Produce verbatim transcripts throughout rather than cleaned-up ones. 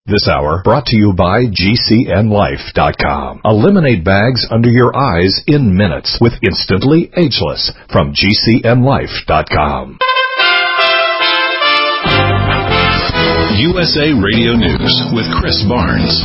This hour brought to you by G C N Life dot com. Eliminate bags under your eyes in minutes with Instantly Ageless from G C N Life dot com. U S A Radio News with Chris Barnes.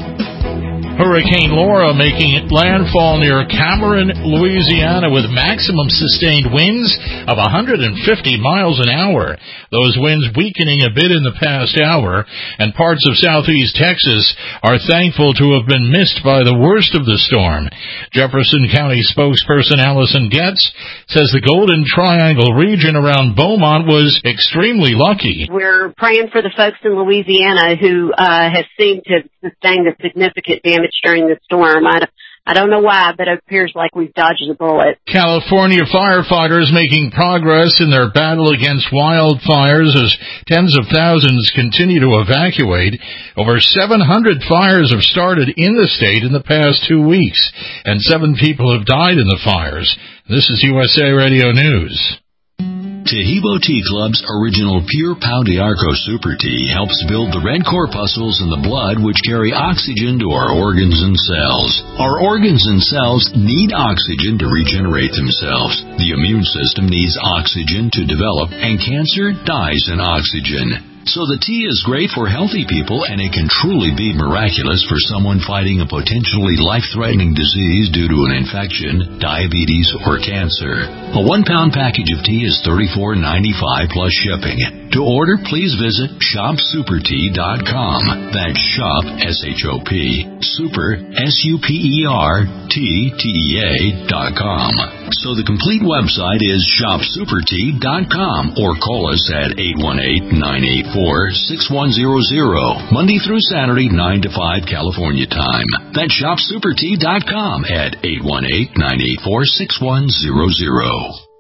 Hurricane Laura making landfall near Cameron, Louisiana with maximum sustained winds of one hundred fifty miles an hour. Those winds weakening a bit in the past hour, and parts of southeast Texas are thankful to have been missed by the worst of the storm. Jefferson County spokesperson Allison Getz says the Golden Triangle region around Beaumont was extremely lucky. We're praying for the folks in Louisiana who uh, have seemed to have sustained a significant damage during the storm. I don't, I don't know why, but it appears like we've dodged a bullet. California firefighters making progress in their battle against wildfires as tens of thousands continue to evacuate. Over seven hundred fires have started in the state in the past two weeks, and seven people have died in the fires. This is U S A Radio News. Tahibo Tea Club's original Pure Pau d'Arco Super Tea helps build the red corpuscles in the blood which carry oxygen to our organs and cells. Our organs and cells need oxygen to regenerate themselves. The immune system needs oxygen to develop, and cancer dies in oxygen. So the tea is great for healthy people, and it can truly be miraculous for someone fighting a potentially life-threatening disease due to an infection, diabetes, or cancer. A one-pound package of tea is thirty-four ninety-five plus shipping. To order, please visit shop super tea dot com. That's shop, S H O P, super, S U P E R, T T E A dot com. So the complete website is shop super tea dot com, or call us at eight one eight, nine eight four, six one zero zero, Monday through Saturday, nine to five California time. That's shop super tea dot com at eight one eight, nine eight four, six one zero zero.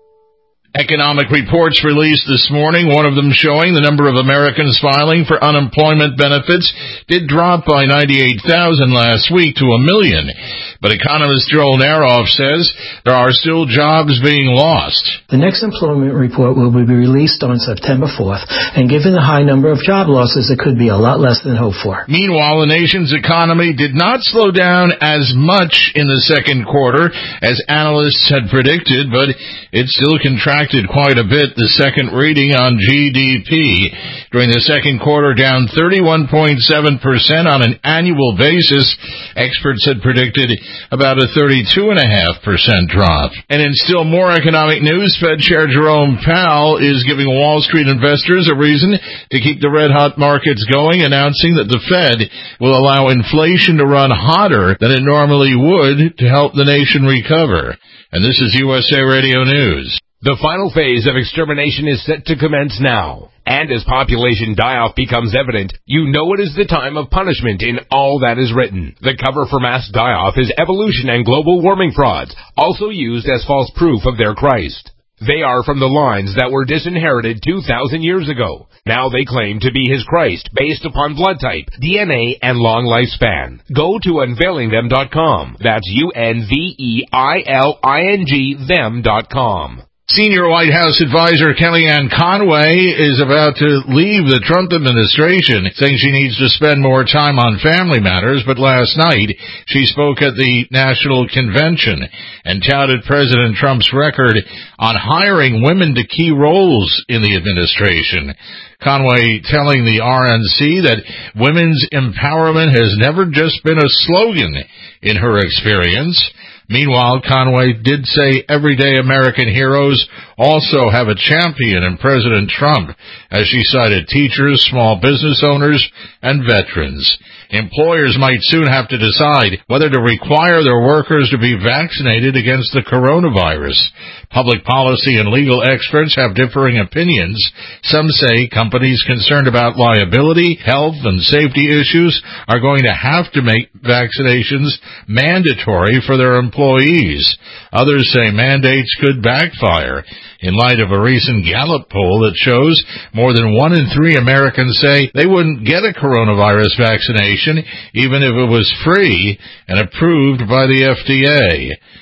Economic reports released this morning, one of them showing the number of Americans filing for unemployment benefits did drop by ninety-eight thousand last week to a million. But economist Joel Naroff says there are still jobs being lost. The next employment report will be released on September fourth, and given the high number of job losses, it could be a lot less than hoped for. Meanwhile, the nation's economy did not slow down as much in the second quarter as analysts had predicted, but it still contracted quite a bit. The second reading on G D P during the second quarter down thirty-one point seven percent on an annual basis. Experts had predicted about a thirty-two point five percent drop. And in still more economic news, Fed Chair Jerome Powell is giving Wall Street investors a reason to keep the red-hot markets going, announcing that the Fed will allow inflation to run hotter than it normally would to help the nation recover. And this is U S A Radio News. The final phase of extermination is set to commence now. And as population die-off becomes evident, you know it is the time of punishment in all that is written. The cover for mass die-off is evolution and global warming frauds, also used as false proof of their Christ. They are from the lines that were disinherited two thousand years ago. Now they claim to be his Christ, based upon blood type, D N A, and long lifespan. Go to unveiling them dot com. That's U N V E I L I N G them dot com. Senior White House advisor Kellyanne Conway is about to leave the Trump administration, saying she needs to spend more time on family matters. But last night, she spoke at the National Convention and touted President Trump's record on hiring women to key roles in the administration. Conway telling the R N C that women's empowerment has never just been a slogan in her experience. Meanwhile, Conway did say everyday American heroes also have a champion in President Trump, as she cited teachers, small business owners, and veterans. Employers might soon have to decide whether to require their workers to be vaccinated against the coronavirus. Public policy and legal experts have differing opinions. Some say companies concerned about liability, health, and safety issues are going to have to make vaccinations mandatory for their employees. Others say mandates could backfire. In light of a recent Gallup poll that shows more than one in three Americans say they wouldn't get a coronavirus vaccination even if it was free and approved by the F D A.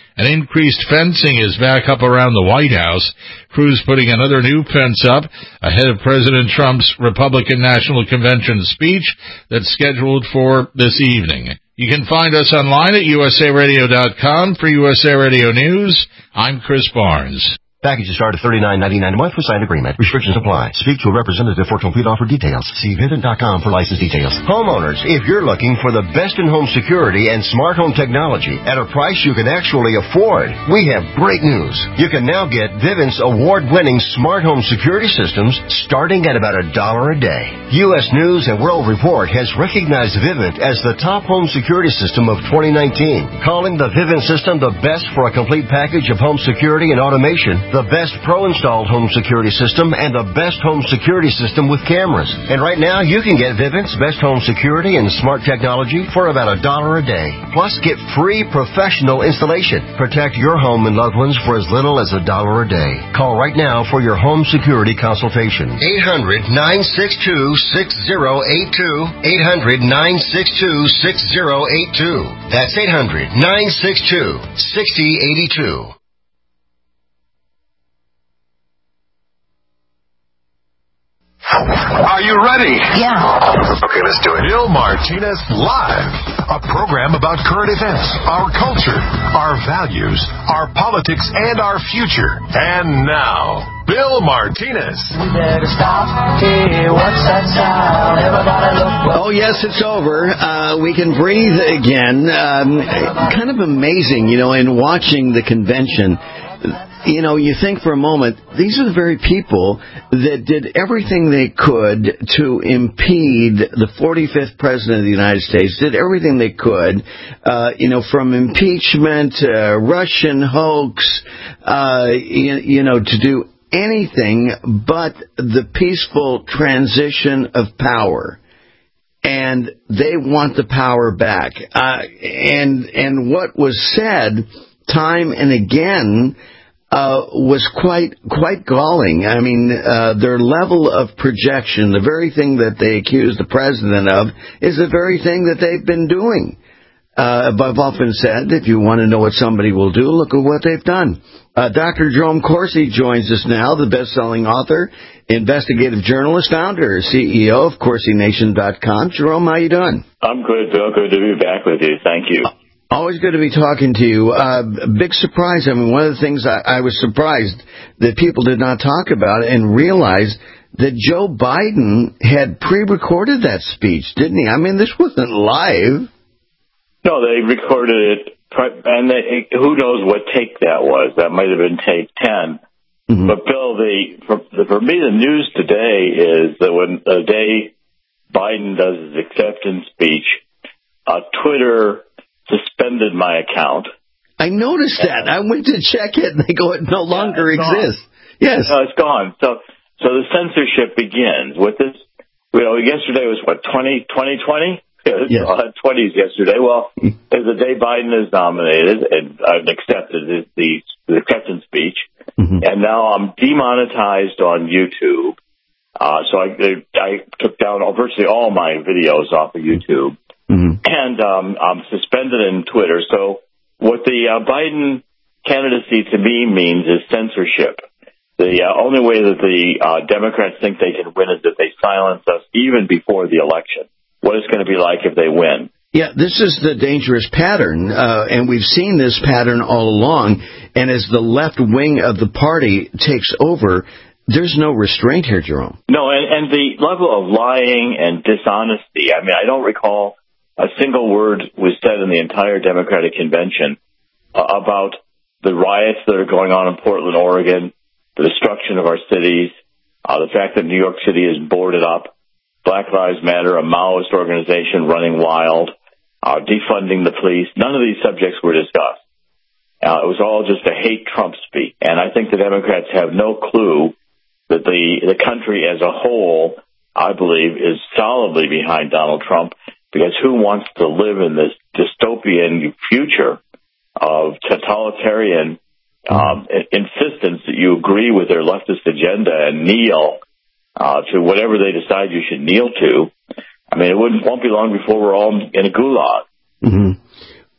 And increased fencing is back up around the White House. Cruz putting another new fence up ahead of President Trump's Republican National Convention speech that's scheduled for this evening. You can find us online at U S A radio dot com. For U S A Radio News, I'm Chris Barnes. Packages start at thirty-nine ninety-nine a month with signed agreement. Restrictions apply. Speak to a representative for complete offer details. See Vivint dot com for license details. Homeowners, if you're looking for the best in home security and smart home technology at a price you can actually afford, we have great news. You can now get Vivint's award-winning smart home security systems starting at about a dollar a day. U S News and World Report has recognized Vivint as the top home security system of twenty nineteen, calling the Vivint system the best for a complete package of home security and automation, the best pro-installed home security system, and the best home security system with cameras. And right now, you can get Vivint's best home security and smart technology for about a dollar a day. Plus, get free professional installation. Protect your home and loved ones for as little as a dollar a day. Call right now for your home security consultation. eight hundred nine six two six zero eight two. eight hundred nine six two six zero eight two. That's eight hundred nine six two six zero eight two. Are you ready? Yeah. Okay, let's do it. Bill Martinez Live, a program about current events, our culture, our values, our politics, and our future. And now, Bill Martinez. We better stop. Hey, what's that sound? Everybody look. Oh, yes, it's over. Uh, we can breathe again. Um, kind of amazing, you know, in watching the convention. You know, you think for a moment, these are the very people that did everything they could to impede the forty-fifth president of the United States, did everything they could, uh, you know, from impeachment, uh, Russian hoax, uh, you, you know, to do anything but the peaceful transition of power. And they want the power back. Uh, and, and what was said time and again Uh, was quite quite galling. I mean, uh, their level of projection, the very thing that they accuse the president of, is the very thing that they've been doing. Uh, I've often said, if you want to know what somebody will do, look at what they've done. Uh, Doctor Jerome Corsi joins us now, the best-selling author, investigative journalist, founder, C E O of Corsi Nation dot com. Jerome, how you doing? I'm good, Bill. Good to be back with you. Thank you. Always good to be talking to you. Uh, big surprise. I mean, one of the things I, I was surprised that people did not talk about and realize that Joe Biden had pre-recorded that speech, didn't he? I mean, this wasn't live. No, they recorded it, and they, who knows what take that was. That might have been take ten. Mm-hmm. But, Bill, the for, the, for me, the news today is that when the day Biden does his acceptance speech, uh, Twitter suspended my account. I noticed that. I went to check it, and they go, it no longer yeah, exists. Yes. No, it's gone. So so the censorship begins. With this, you know, yesterday was, what, twenty twenty? Yes. I had twenties yesterday. Well, as the day Biden is nominated and I've accepted the, the, the acceptance speech, mm-hmm. and now I'm demonetized on YouTube. Uh, so I, I took down virtually all my videos off of YouTube. Mm-hmm. And um, I'm suspended in Twitter. So what the uh, Biden candidacy to me means is censorship. The uh, only way that the uh, Democrats think they can win is if they silence us even before the election. What it's going to be like if they win. Yeah, this is the dangerous pattern, uh, and we've seen this pattern all along. And as the left wing of the party takes over, there's no restraint here, Jerome. No, and, and the level of lying and dishonesty, I mean, I don't recall a single word was said in the entire Democratic convention uh, about the riots that are going on in Portland, Oregon, the destruction of our cities, uh, the fact that New York City is boarded up, Black Lives Matter, a Maoist organization running wild, uh, defunding the police. None of these subjects were discussed. Uh, it was all just a hate Trump speak. And I think the Democrats have no clue that the, the country as a whole, I believe, is solidly behind Donald Trump. Because who wants to live in this dystopian future of totalitarian um, insistence that you agree with their leftist agenda and kneel uh, to whatever they decide you should kneel to? I mean, it wouldn't, won't be long before we're all in a gulag. Mm-hmm.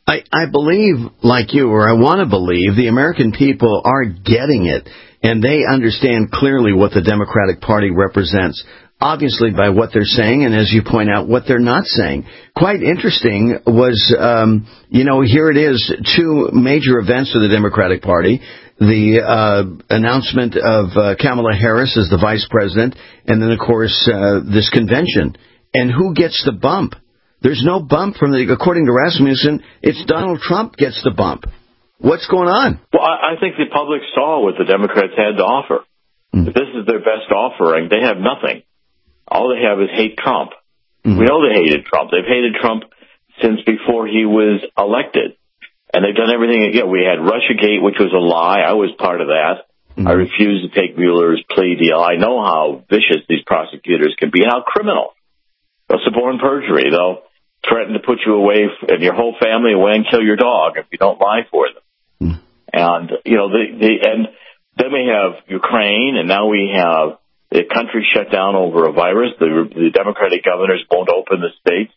I, I believe, like you, or I want to believe, the American people are getting it, and they understand clearly what the Democratic Party represents. Obviously, by what they're saying, and as you point out, what they're not saying. Quite interesting was, um, you know, here it is, two major events for the Democratic Party. The uh, announcement of uh, Kamala Harris as the vice president, and then, of course, uh, this convention. And who gets the bump? There's no bump from the, according to Rasmussen, it's Donald Trump gets the bump. What's going on? Well, I think the public saw what the Democrats had to offer. Mm. If this is their best offering, they have nothing. All they have is hate Trump. Mm-hmm. We know they hated Trump. They've hated Trump since before he was elected. And they've done everything. You know, we had Russiagate, which was a lie. I was part of that. Mm-hmm. I refused to take Mueller's plea deal. I know how vicious these prosecutors can be and how criminal. They'll suborn perjury. They'll threaten to put you away and your whole family away and kill your dog if you don't lie for them. Mm-hmm. And, you know, the, the, and then we have Ukraine, and now we have the country shut down over a virus. The, the Democratic governors won't open the states,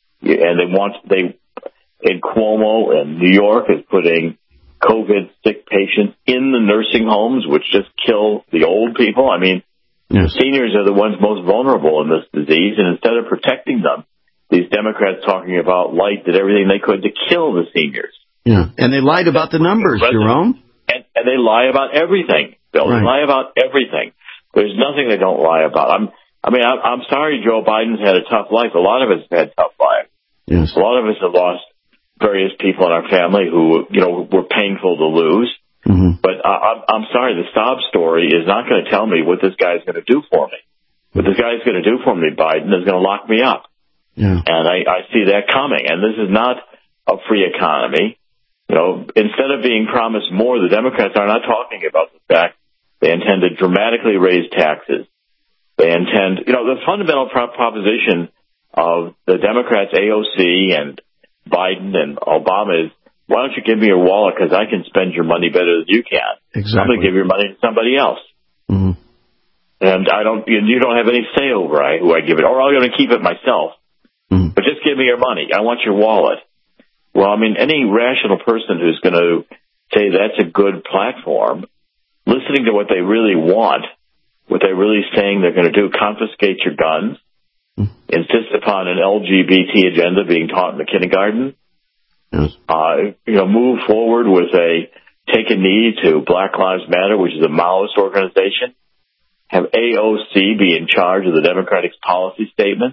and they want they in Cuomo and New York is putting COVID sick patients in the nursing homes, which just kill the old people. I mean, yes. Seniors are the ones most vulnerable in this disease, and instead of protecting them, these Democrats talking about light did everything they could to kill the seniors. Yeah, and they lied about the numbers, Jerome. And, and they lie about everything, Bill. Right. They lie about everything. There's nothing they don't lie about. I'm, I mean, I'm, I'm sorry Joe Biden's had a tough life. A lot of us have had tough lives. Yes. A lot of us have lost various people in our family who, you know, were painful to lose. Mm-hmm. But I, I'm, I'm sorry, the sob story is not going to tell me what this guy's going to do for me. What this guy's going to do for me, Biden, is going to lock me up. Yeah. And I, I see that coming. And this is not a free economy. You know, instead of being promised more, the Democrats are not talking about the fact they intend to dramatically raise taxes. They intend, you know, the fundamental pro- proposition of the Democrats, A O C, and Biden and Obama is, why don't you give me your wallet because I can spend your money better than you can. Exactly. I'm going to give your money to somebody else. Mm-hmm. And I don't, you, you don't have any say over I, who I give it, or I'm going to keep it myself. Mm-hmm. But just give me your money. I want your wallet. Well, I mean, any rational person who's going to say that's a good platform, listening to what they really want, what they're really saying they're going to do, confiscate your guns, mm. insist upon an L G B T agenda being taught in the kindergarten, yes. uh, you know, move forward with a take a knee to Black Lives Matter, which is a Maoist organization, have A O C be in charge of the Democratic policy statement.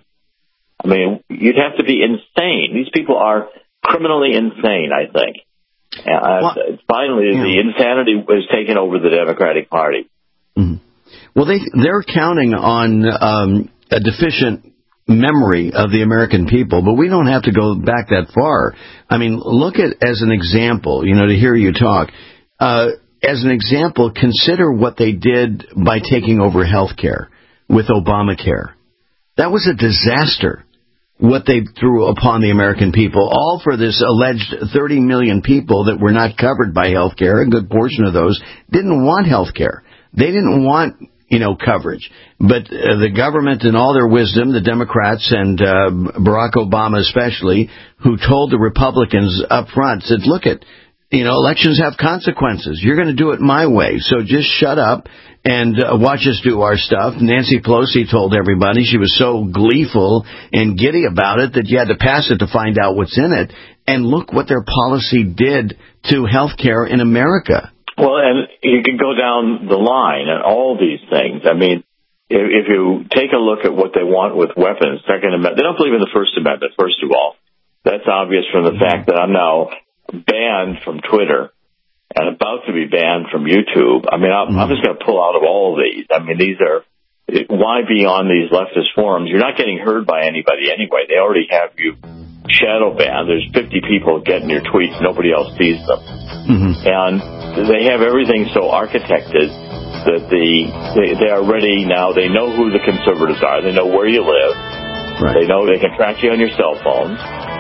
I mean, you'd have to be insane. These people are criminally insane, I think. Uh, well, finally, yeah. the insanity was taken over the Democratic Party. Mm-hmm. Well, they, they're counting on um, a deficient memory of the American people, but we don't have to go back that far. I mean, look at, as an example, you know, to hear you talk, uh, as an example, consider what they did by taking over health care with Obamacare. That was a disaster. What they threw upon the American people, all for this alleged thirty million people that were not covered by health care. A good portion of those didn't want health care. They didn't want, you know, coverage. But uh, the government, in all their wisdom, the Democrats and uh, Barack Obama especially, who told the Republicans up front, said, look at, you know, elections have consequences. You're going to do it my way. So just shut up and uh, watch us do our stuff. Nancy Pelosi told everybody. She was so gleeful and giddy about it that you had to pass it to find out what's in it. And look what their policy did to health care in America. Well, and you can go down the line and all these things. I mean, if, if you take a look at what they want with weapons, Second Amendment, they don't believe in the First Amendment, first of all. That's obvious from the fact that I'm now banned from Twitter and about to be banned from YouTube. I mean, I'm, I'm just going to pull out of all of these. I mean, these are, why be on these leftist forums? You're not getting heard by anybody anyway. They already have you shadow banned. There's fifty people getting your tweets. Nobody else sees them. Mm-hmm. And they have everything so architected that the they, they are ready now. They know who the conservatives are. They know where you live. Right. They know they can track you on your cell phones.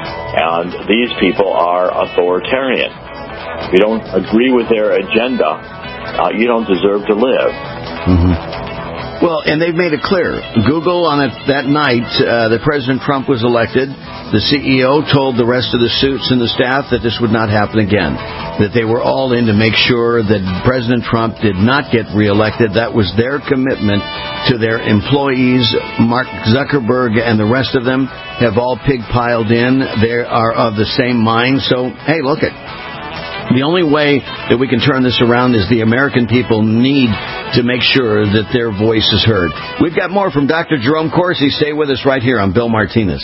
And these people are authoritarian. If you don't agree with their agenda, uh, you don't deserve to live. Mm-hmm. Well, and they've made it clear. Google, on it, that night uh, that President Trump was elected, The C E O told the rest of the suits and the staff that this would not happen again, that they were all in to make sure that President Trump did not get reelected. That was their commitment to their employees. Mark Zuckerberg and the rest of them have all pig-piled in. They are of the same mind. So, hey, look it. The only way that we can turn this around is the American people need to make sure that their voice is heard. We've got more from Doctor Jerome Corsi. Stay with us right here on Bill Martinez.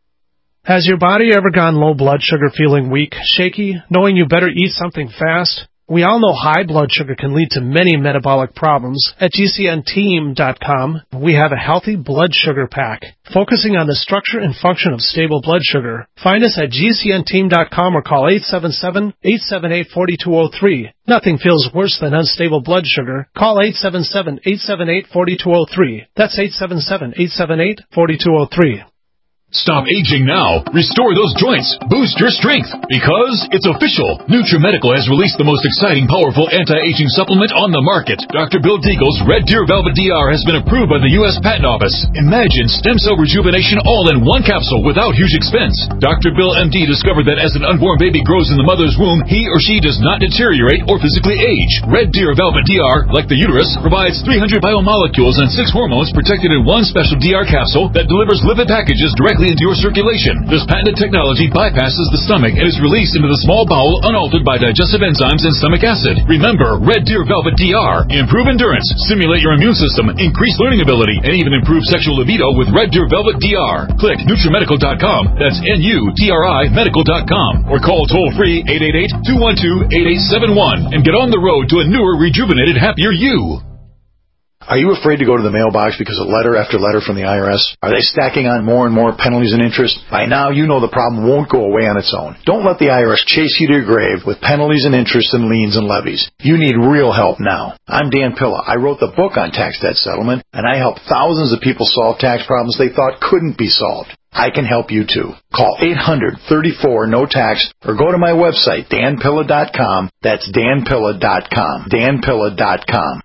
Has your body ever gone low blood sugar, feeling weak, shaky, knowing you better eat something fast? We all know high blood sugar can lead to many metabolic problems. At G C N team dot com, we have a healthy blood sugar pack, focusing on the structure and function of stable blood sugar. Find us at G C N team dot com or call eight seven seven, eight seven eight, four two zero three. Nothing feels worse than unstable blood sugar. Call eight seven seven, eight seven eight, four two zero three. That's eight seven seven, eight seven eight, four two zero three. Stop aging now. Restore those joints. Boost your strength. Because it's official. NutriMedical has released the most exciting, powerful anti-aging supplement on the market. Doctor Bill Deagle's Red Deer Velvet D R has been approved by the U S Patent Office. Imagine stem cell rejuvenation all in one capsule without huge expense. Doctor Bill M D discovered that as an unborn baby grows in the mother's womb, he or she does not deteriorate or physically age. Red Deer Velvet D R, like the uterus, provides three hundred biomolecules and six hormones protected in one special D R capsule that delivers lipid packages directly into your circulation. This patented technology bypasses the stomach and is released into the small bowel unaltered by digestive enzymes and stomach acid. Remember, Red Deer Velvet D R. Improve endurance, stimulate your immune system, increase learning ability, and even improve sexual libido with Red Deer Velvet D R. Click NutriMedical dot com. That's N U T R I Medical dot com. Or call toll-free eight eight eight, two one two, eight eight seven one and get on the road to a newer, rejuvenated, happier you. Are you afraid to go to the mailbox because of letter after letter from the I R S? Are they stacking on more and more penalties and interest? By now, you know the problem won't go away on its own. Don't let the I R S chase you to your grave with penalties and interest and liens and levies. You need real help now. I'm Dan Pilla. I wrote the book on tax debt settlement, and I help thousands of people solve tax problems they thought couldn't be solved. I can help you too. Call eight hundred, thirty-four, no tax or go to my website, Dan Pilla dot com. That's Dan Pilla dot com. Dan Pilla dot com.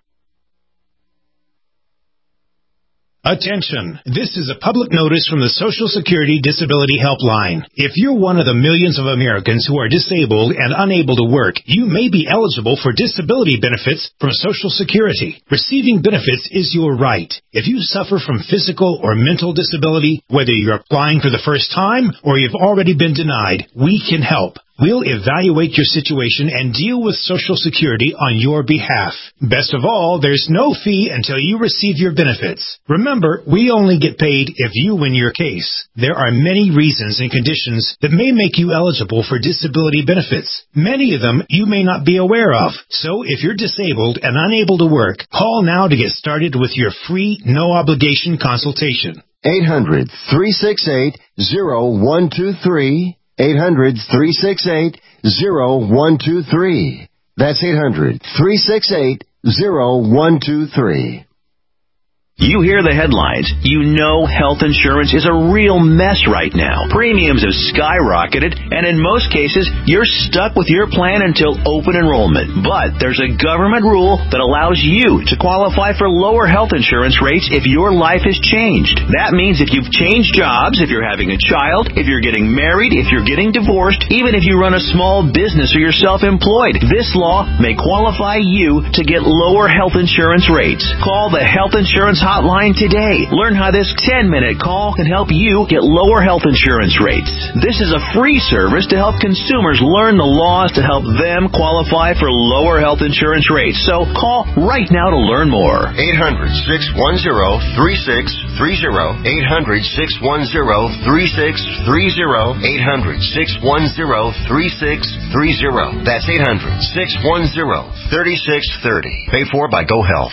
Attention! This is a public notice from the Social Security Disability Helpline. If you're one of the millions of Americans who are disabled and unable to work, you may be eligible for disability benefits from Social Security. Receiving benefits is your right. If you suffer from physical or mental disability, whether you're applying for the first time or you've already been denied, we can help. We'll evaluate your situation and deal with Social Security on your behalf. Best of all, there's no fee until you receive your benefits. Remember, we only get paid if you win your case. There are many reasons and conditions that may make you eligible for disability benefits. Many of them you may not be aware of. So if you're disabled and unable to work, call now to get started with your free, no-obligation consultation. eight hundred, three six eight, zero one two three. eight hundred, three six eight, zero one two three. That's eight hundred, three six eight, zero one two three. You hear the headlines. You know health insurance is a real mess right now. Premiums have skyrocketed, and in most cases, you're stuck with your plan until open enrollment. But there's a government rule that allows you to qualify for lower health insurance rates if your life has changed. That means if you've changed jobs, if you're having a child, if you're getting married, if you're getting divorced, even if you run a small business or you're self-employed, this law may qualify you to get lower health insurance rates. Call the Health Insurance Hotline today. Learn how this ten-minute call can help you get lower health insurance rates. This is a free service to help consumers learn the laws to help them qualify for lower health insurance rates. So call right now to learn more. eight hundred, six one zero, three six three zero. eight hundred, six one zero, three six three zero. eight hundred, six one zero, three six three zero. That's eight hundred, six one zero, three six three zero. Paid for by GoHealth.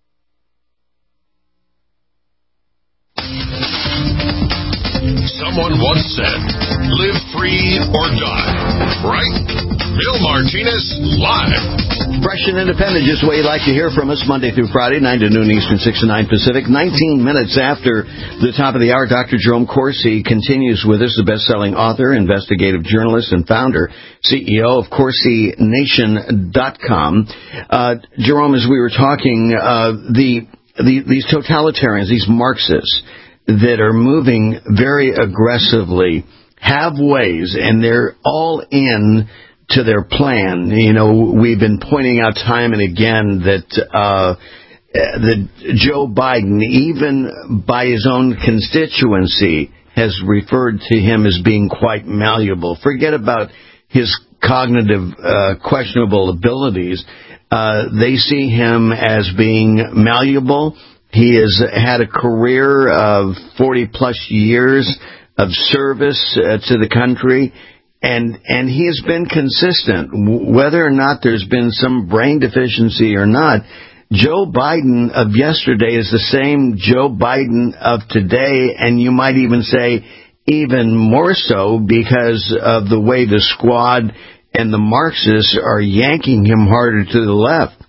Someone once said, live free or die. Right? Bill Martinez, live. Fresh and independent, just the way you'd like to hear from us, Monday through Friday, nine to noon Eastern, six to nine Pacific. nineteen minutes after the top of the hour, Doctor Jerome Corsi continues with us, the best-selling author, investigative journalist, and founder, C E O of Corsi Nation dot com. Uh, Jerome, as we were talking, uh, the, the these totalitarians, these Marxists, that are moving very aggressively have ways, and they're all in to their plan. You know, we've been pointing out time and again that uh, that Joe Biden, even by his own constituency, has referred to him as being quite malleable. Forget about his cognitive uh, questionable abilities. Uh, they see him as being malleable. He has had a career of forty plus years of service uh, to the country, and and he has been consistent. Whether or not there's been some brain deficiency or not, Joe Biden of yesterday is the same Joe Biden of today, and you might even say even more so because of the way the squad and the Marxists are yanking him harder to the left.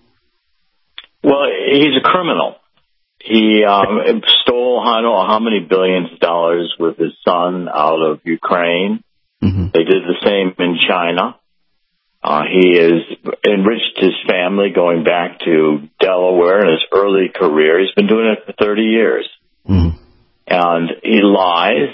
Well, he's a criminal. He um, stole, I don't know how many billions of dollars with his son out of Ukraine. Mm-hmm. They did the same in China. Uh, he has enriched his family going back to Delaware in his early career. He's been doing it for thirty years. Mm-hmm. And he lies.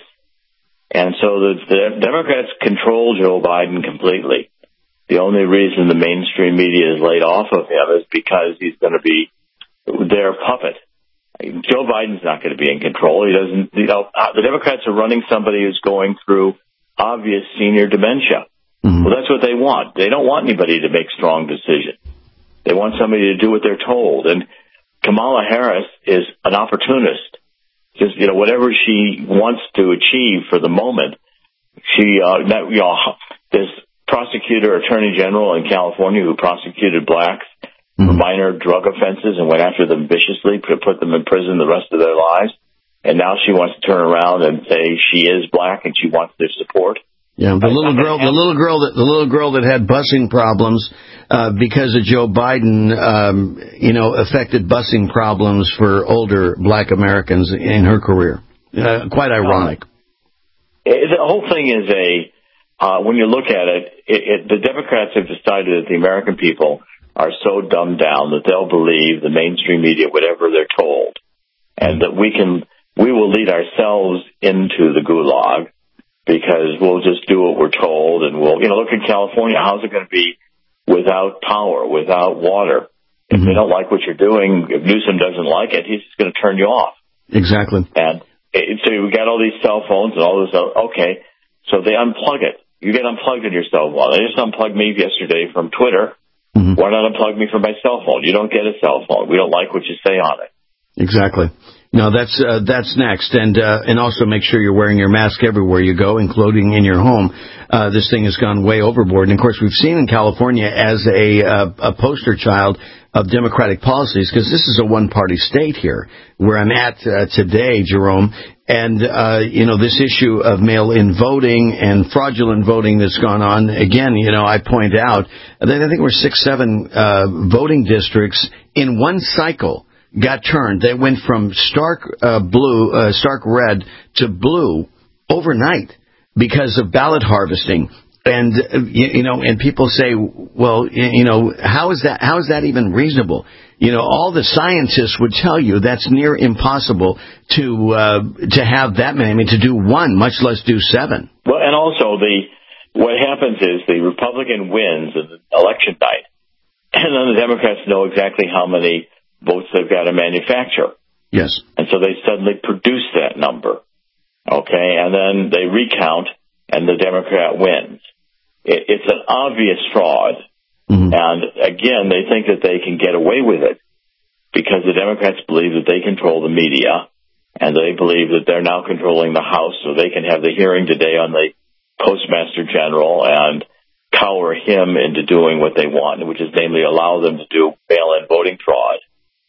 And so the, the Democrats control Joe Biden completely. The only reason the mainstream media is laid off of him is because he's going to be their puppet. Joe Biden's not going to be in control. He doesn't, you know, the Democrats are running somebody who's going through obvious senior dementia. Mm-hmm. Well, that's what they want. They don't want anybody to make strong decisions. They want somebody to do what they're told. And Kamala Harris is an opportunist. Just, you know, whatever she wants to achieve for the moment, she, uh, that, you know, this prosecutor, attorney general in California who prosecuted blacks for minor drug offenses and went after them viciously to put them in prison the rest of their lives. And now she wants to turn around and say she is black and she wants their support. Yeah, the little girl, the little girl that the little girl that had busing problems uh, because of Joe Biden, um, you know, affected busing problems for older black Americans in her career. Uh, quite ironic. Uh, the whole thing is a uh, when you look at it, it, it, the Democrats have decided that the American people are so dumbed down that they'll believe the mainstream media, whatever they're told, and that we can, we will lead ourselves into the gulag because we'll just do what we're told, and we'll, you know, look at California. How's it going to be without power, without water? If mm-hmm. they don't like what you're doing, if Newsom doesn't like it, he's just going to turn you off. Exactly. And so we got all these cell phones and all this. Okay, so they unplug it. You get unplugged in your cell phone. They just unplugged me yesterday from Twitter. Mm-hmm. Why not unplug me from my cell phone? You don't get a cell phone. We don't like what you say on it. Exactly. No, that's uh, that's next, and uh, and also make sure you're wearing your mask everywhere you go, including in your home. Uh, this thing has gone way overboard, and of course, we've seen in California as a uh, a poster child of Democratic policies, because this is a one-party state here, where I'm at uh, today, Jerome, and uh, you know, this issue of mail-in voting and fraudulent voting that's gone on. Again, you know, I point out that I think we're six, seven uh, voting districts in one cycle got turned. They went from stark uh, blue, uh, stark red to blue overnight because of ballot harvesting. And, uh, you, you know, and people say, well, you know, how is that, how is that even reasonable? You know, all the scientists would tell you that's near impossible to, uh, to have that many, I mean, to do one, much less do seven. Well, and also the, what happens is the Republican wins in the election night, and then the Democrats know exactly how many votes they've got to manufacture. Yes. And so they suddenly produce that number. Okay. And then they recount and the Democrat wins. It, it's an obvious fraud. Mm-hmm. And again, they think that they can get away with it because the Democrats believe that they control the media and they believe that they're now controlling the House, so they can have the hearing today on the Postmaster General and cower him into doing what they want, which is namely allow them to do mail-in voting fraud.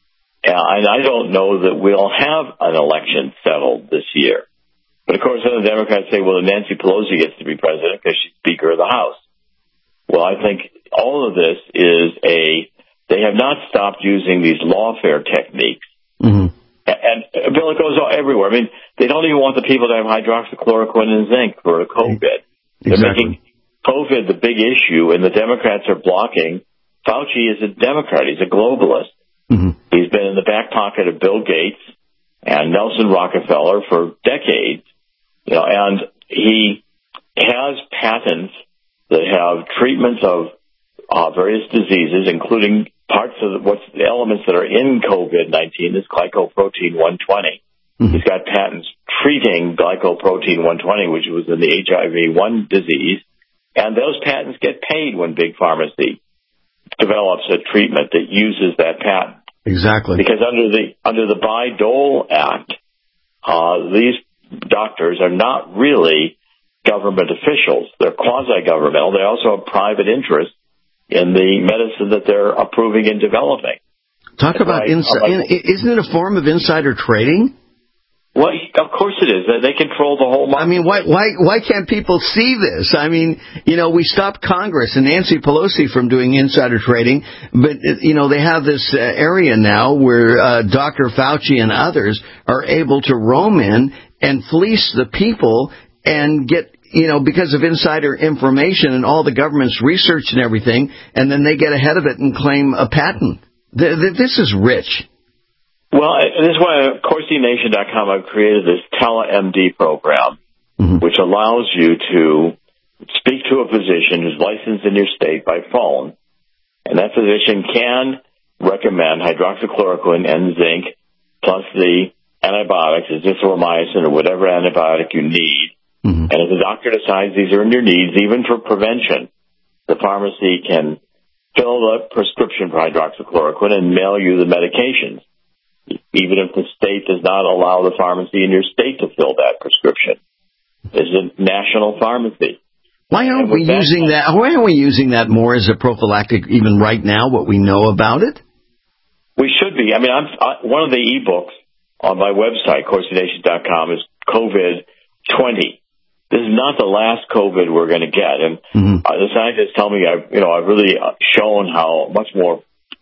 And I don't know that we'll have an election settled this year. But, of course, then the Democrats say, well, Nancy Pelosi gets to be president because she's Speaker of the House. Well, I think all of this is a – they have not stopped using these lawfare techniques. Mm-hmm. And, and, Bill, it goes everywhere. I mean, they don't even want the people to have hydroxychloroquine and zinc for COVID. Exactly. They're making COVID the big issue, and the Democrats are blocking. Fauci is a Democrat. He's a globalist. Mm-hmm. He's been in the back pocket of Bill Gates and Nelson Rockefeller for decades, you know, and he patents that have treatments of uh, various diseases, including parts of the, what's the elements that are in COVID nineteen, this glycoprotein one twenty. Mm-hmm. He's got patents treating glycoprotein one twenty, which was in the H I V one disease, and those patents get paid when Big Pharmacy develops a treatment that uses that patent. Exactly. Because under the under the Bayh-Dole Act, uh, these doctors are not really government officials. They're quasi-governmental. They also have private interest in the medicine that they're approving and developing. Talk about right. insider. Isn't it a form of insider trading? Well, of course it is. They control the whole market. I mean, why why why can't people see this? I mean, you know, we stopped Congress and Nancy Pelosi from doing insider trading, but, you know, they have this uh, area now where uh, Doctor Fauci and others are able to roam in and fleece the people and get, you know, because of insider information and all the government's research and everything, and then they get ahead of it and claim a patent. Th- th- this is rich. Well, this is why at Corsi Nation dot com I've created this TeleMD program, mm-hmm. which allows you to speak to a physician who's licensed in your state by phone, and that physician can recommend hydroxychloroquine and zinc plus the antibiotics, azithromycin or whatever antibiotic you need. Mm-hmm. And if the doctor decides these are in your needs, even for prevention, the pharmacy can fill the prescription for hydroxychloroquine and mail you the medications, even if the state does not allow the pharmacy in your state to fill that prescription. It's a national pharmacy. Why aren't we that, using that? Why aren't we using that more as a prophylactic even right now, what we know about it? We should be. I mean, I'm, I, one of the e-books on my website, Corsi Nation dot com, is COVID twenty. This is not the last COVID we're going to get. And mm-hmm. uh, the scientists tell me, I've, you know, I've really shown how much more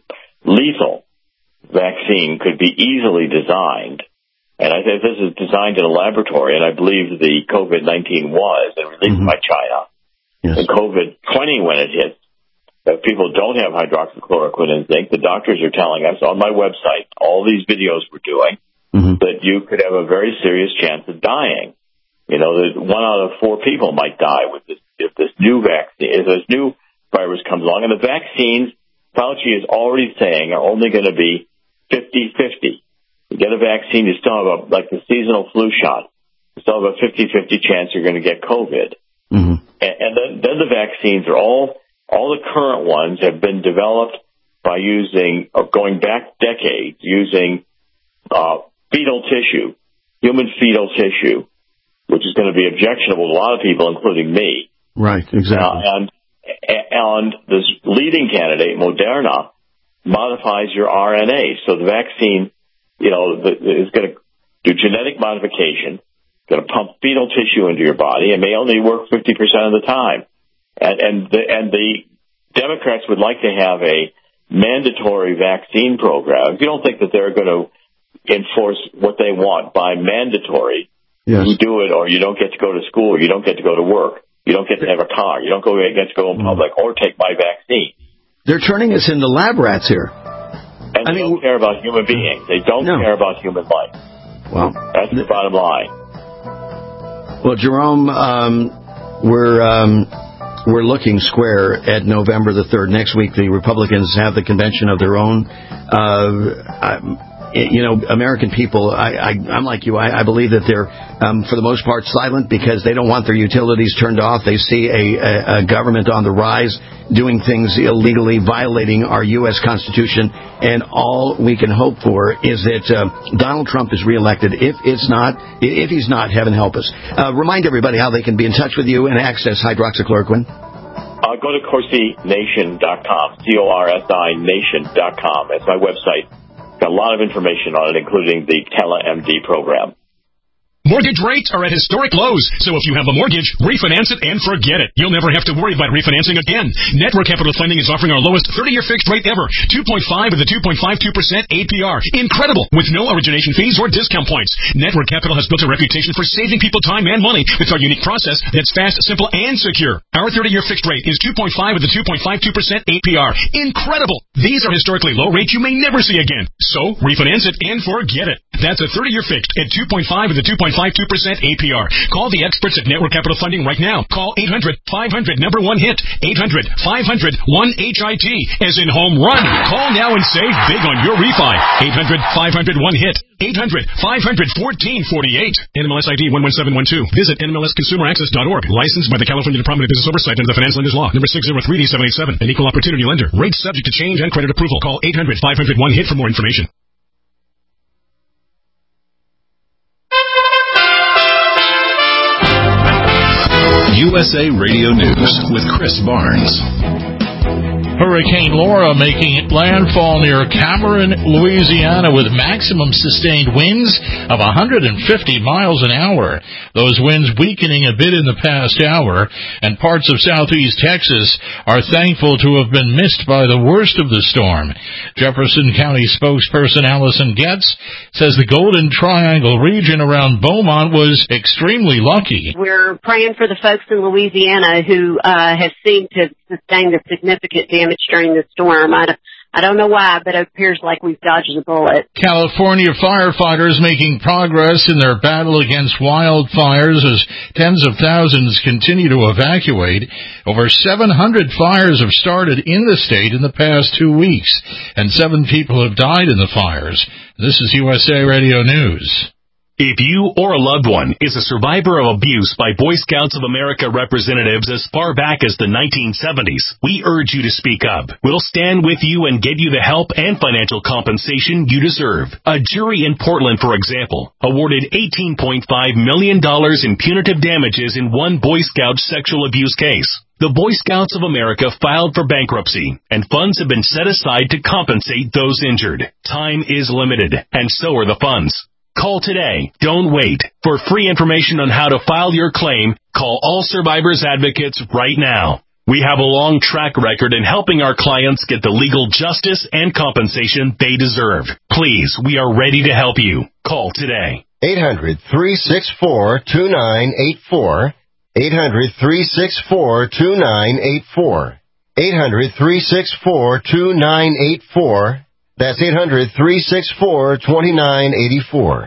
lethal vaccine could be easily designed. And I think this is designed in a laboratory, and I believe the COVID nineteen was, and released mm-hmm. by China. Yes. And COVID twenty, when it hit, if people don't have hydroxychloroquine and zinc, the doctors are telling us on my website, all these videos we're doing, mm-hmm. that you could have a very serious chance of dying. You know, that one out of four people might die with this, if this new vaccine, if this new virus comes along. And the vaccines, Fauci is already saying, are only going to be fifty-fifty. You get a vaccine, you still have a, like the seasonal flu shot, you still have a fifty-fifty chance you're going to get COVID. Mm-hmm. And, and then, then the vaccines are all, all the current ones have been developed by using, or going back decades, using uh, fetal tissue, human fetal tissue, which is going to be objectionable to a lot of people, including me. Right, exactly. Uh, and, and this leading candidate, Moderna, modifies your R N A. So the vaccine, you know, is going to do genetic modification, going to pump fetal tissue into your body, and may only work fifty percent of the time. And, and, the, and the Democrats would like to have a mandatory vaccine program. If you don't think that they're going to enforce what they want by mandatory, yes. you do it, or you don't get to go to school, or you don't get to go to work, you don't get to have a car, you don't go, get to go in public, or take my vaccine. They're turning us into lab rats here. And they I mean, don't care about human beings. They don't no. care about human life. Well, that's the bottom line. Well, Jerome, um, we're um, we're looking square at November the third. Next week, the Republicans have the convention of their own. Uh, I, You know, American people, I, I, I'm like you, I, I believe that they're, um, for the most part, silent because they don't want their utilities turned off. They see a, a, a government on the rise doing things illegally, violating our U S Constitution, and all we can hope for is that uh, Donald Trump is reelected. If it's not, if he's not, heaven help us. Uh, remind everybody how they can be in touch with you and access hydroxychloroquine. Uh, go to Corsi Nation dot com, C O R S I Nation dot com. That's my website. Got a lot of information on it, including the TeleMD program. Mortgage rates are at historic lows, so if you have a mortgage, refinance it and forget it. You'll never have to worry about refinancing again. Network Capital Funding is offering our lowest thirty-year fixed rate ever, two point five with a two point five two percent A P R. Incredible, with no origination fees or discount points. Network Capital has built a reputation for saving people time and money with our unique process that's fast, simple, and secure. Our thirty-year fixed rate is two point five with a two point five two percent A P R. Incredible! These are historically low rates you may never see again. So, refinance it and forget it. That's a thirty-year fixed at two point five with a two point five five two percent A P R. Call the experts at Network Capital Funding right now. Call eight hundred five hundred number one hit. eight hundred five hundred one H I T, as in home run. Call now and save big on your refi. eight hundred five hundred one hit. eight hundred five hundred fourteen forty-eight. N M L S I D one one seven one two. Visit N M L S consumer access dot org. Licensed by the California Department of Business Oversight under the Finance Lenders Law. Number six zero three D seven eight seven. An equal opportunity lender. Rates subject to change and credit approval. Call eight hundred five hundred one hit for more information. U S A Radio News with Chris Barnes. Hurricane Laura making landfall near Cameron, Louisiana, with maximum sustained winds of one hundred fifty miles an hour. Those winds weakening a bit in the past hour, and parts of southeast Texas are thankful to have been missed by the worst of the storm. Jefferson County spokesperson Allison Getz says the Golden Triangle region around Beaumont was extremely lucky. We're praying for the folks in Louisiana who uh, have seemed to sustain the significant damage during the storm. I don't, I don't know why, but it appears like we've dodged a bullet. California firefighters making progress in their battle against wildfires as tens of thousands continue to evacuate. Over seven hundred fires have started in the state in the past two weeks, and seven people have died in the fires. This is U S A Radio News. If you or a loved one is a survivor of abuse by Boy Scouts of America representatives as far back as the nineteen seventies, we urge you to speak up. We'll stand with you and get you the help and financial compensation you deserve. A jury in Portland, for example, awarded eighteen point five million dollars in punitive damages in one Boy Scout sexual abuse case. The Boy Scouts of America filed for bankruptcy, and funds have been set aside to compensate those injured. Time is limited, and so are the funds. Call today. Don't wait. For free information on how to file your claim, call All Survivors Advocates right now. We have a long track record in helping our clients get the legal justice and compensation they deserve. Please, we are ready to help you. Call today. eight hundred three six four two nine eight four. eight hundred three six four two nine eight four. eight hundred three six four two nine eight four. That's eight hundred three six four two nine eight four.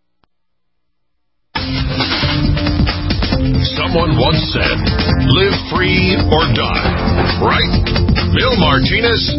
Someone once said, live free or die. Right? Bill Martinez,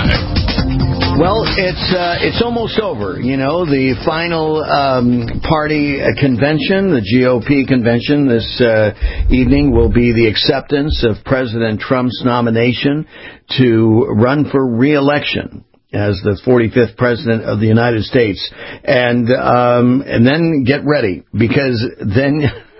live. Well, it's uh, it's almost over. You know, the final um, party uh, convention, the G O P convention this uh, evening will be the acceptance of President Trump's nomination to run for re-election as the forty-fifth president of the United States. And um, and then get ready, because then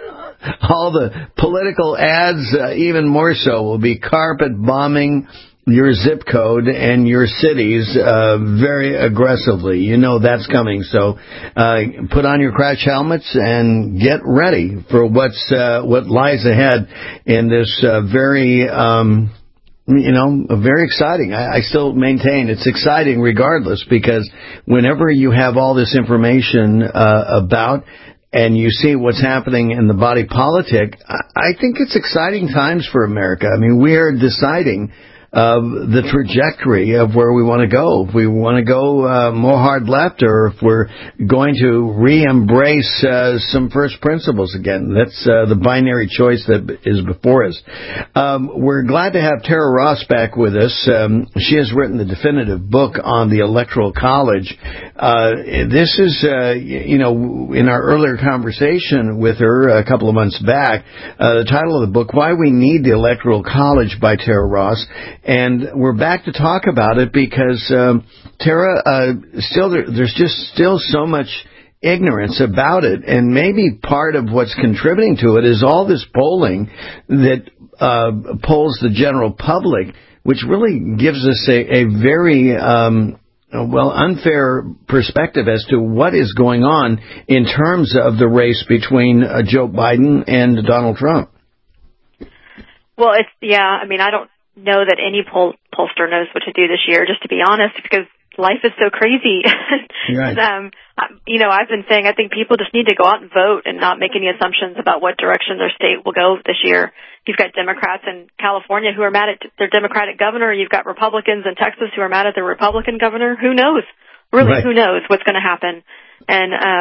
all the political ads, uh, even more so, will be carpet bombing your zip code and your cities uh, very aggressively. You know that's coming. So uh, put on your crash helmets and get ready for what's uh, what lies ahead in this uh, very... Um, You know, very exciting. I, I still maintain it's exciting regardless, because whenever you have all this information uh, about and you see what's happening in the body politic, I, I think it's exciting times for America. I mean, we are deciding of the trajectory of where we want to go. If we want to go uh, more hard left, or if we're going to re-embrace uh, some first principles again. That's uh, the binary choice that is before us. Um, we're glad to have Tara Ross back with us. Um, she has written the definitive book on the Electoral College. Uh, this is, uh, you know, in our earlier conversation with her a couple of months back, uh, the title of the book, Why We Need the Electoral College, by Tara Ross. And we're back to talk about it because, um, Tara, uh, still there, there's just still so much ignorance about it. And maybe part of what's contributing to it is all this polling that uh, polls the general public, which really gives us a, a very... Um, well, unfair perspective as to what is going on in terms of the race between uh, Joe Biden and Donald Trump. Well, it's, yeah, I mean, I don't know that any poll, pollster knows what to do this year, just to be honest, because life is so crazy. Right. um, you know, I've been saying I think people just need to go out and vote and not make any assumptions about what direction their state will go this year. You've got Democrats in California who are mad at their Democratic governor. You've got Republicans in Texas who are mad at their Republican governor. Who knows? Really, right. Who knows what's going to happen? And, um,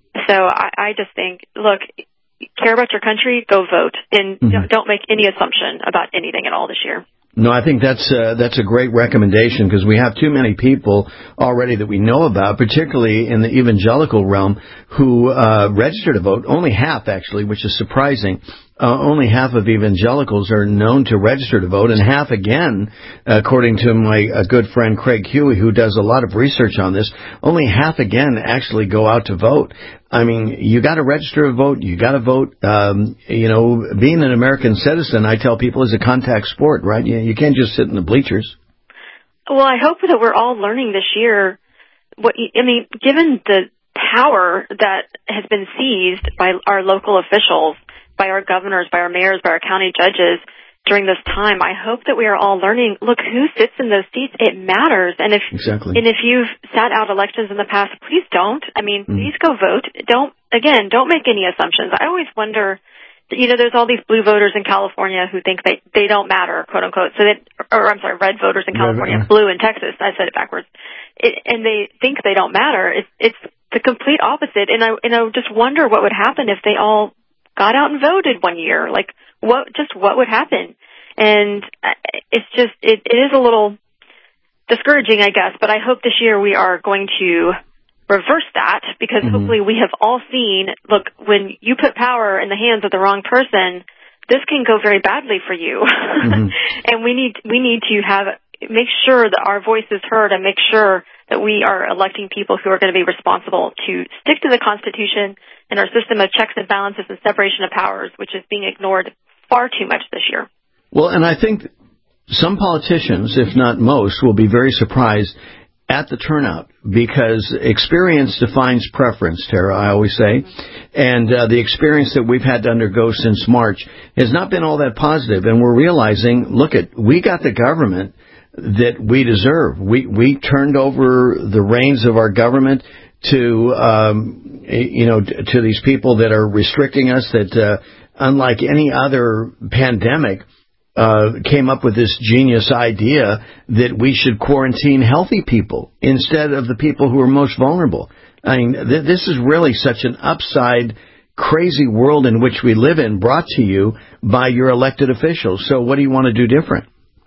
So I, I just think, look, care about your country, go vote, and mm-hmm. don't, don't make any assumption about anything at all this year. No, I think that's uh, that's a great recommendation because we have too many people already that we know about, particularly in the evangelical realm, who uh, register to vote. Only half, actually, which is surprising. Uh, only half of evangelicals are known to register to vote, and half, again, according to my uh, good friend Craig Huey, who does a lot of research on this, only half, again, actually go out to vote. I mean, you got to register to vote. You got to vote. Um, you know, being an American citizen, I tell people, is a contact sport, right? You, you can't just sit in the bleachers. Well, I hope that we're all learning this year. What I mean, given the power that has been seized by our local officials, by our governors, by our mayors, by our county judges during this time, I hope that we are all learning, look, who sits in those seats, it matters. And if exactly. and if you've sat out elections in the past, please don't. I mean, mm. please go vote. Don't, again, don't make any assumptions. I always wonder, you know, there's all these blue voters in California who think they, they don't matter, quote unquote. So that, or I'm sorry, red voters in California, red, blue in Texas. I said it backwards. It, and they think they don't matter. It's, it's the complete opposite. And I, and I just wonder what would happen if they all got out and voted one year. Like, what, just what would happen? And it's just, it, it is a little discouraging, I guess, but I hope this year we are going to reverse that because mm-hmm. hopefully we have all seen, look, when you put power in the hands of the wrong person, this can go very badly for you. Mm-hmm. And we need, we need to have, make sure that our voice is heard and make sure that we are electing people who are going to be responsible to stick to the Constitution and our system of checks and balances and separation of powers, which is being ignored far too much this year. Well, and I think some politicians, if not most, will be very surprised at the turnout because experience defines preference, Tara, I always say. And uh, the experience that we've had to undergo since March has not been all that positive. And we're realizing, look, at we got the government that we deserve. We we turned over the reins of our government to, um, you know, to these people that are restricting us, that uh, unlike any other pandemic, uh, came up with this genius idea that we should quarantine healthy people instead of the people who are most vulnerable. I mean, th- this is really such an upside, crazy world in which we live in, brought to you by your elected officials. So what do you want to do different?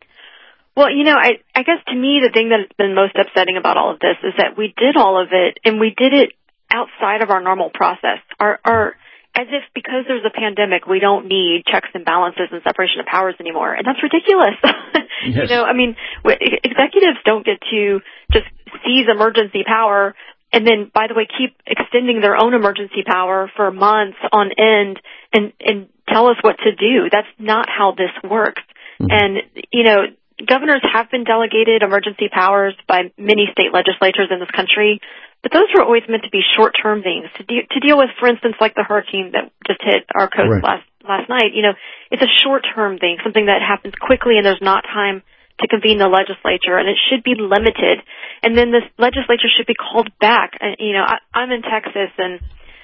Well, you know, I, I guess to me the thing that has been most upsetting about all of this is that we did all of it, and we did it outside of our normal process. Our, our, as if because there's a pandemic, we don't need checks and balances and separation of powers anymore. And that's ridiculous. Yes. You know, I mean, executives don't get to just seize emergency power and then, by the way, keep extending their own emergency power for months on end and, and tell us what to do. That's not how this works. Mm-hmm. And, you know, governors have been delegated emergency powers by many state legislatures in this country, but those were always meant to be short-term things to, de- to deal with, for instance, like the hurricane that just hit our coast right. last last night. You know, it's a short-term thing, something that happens quickly, and there's not time to convene the legislature, and it should be limited. And then this legislature should be called back. And, you know, I, I'm in Texas, and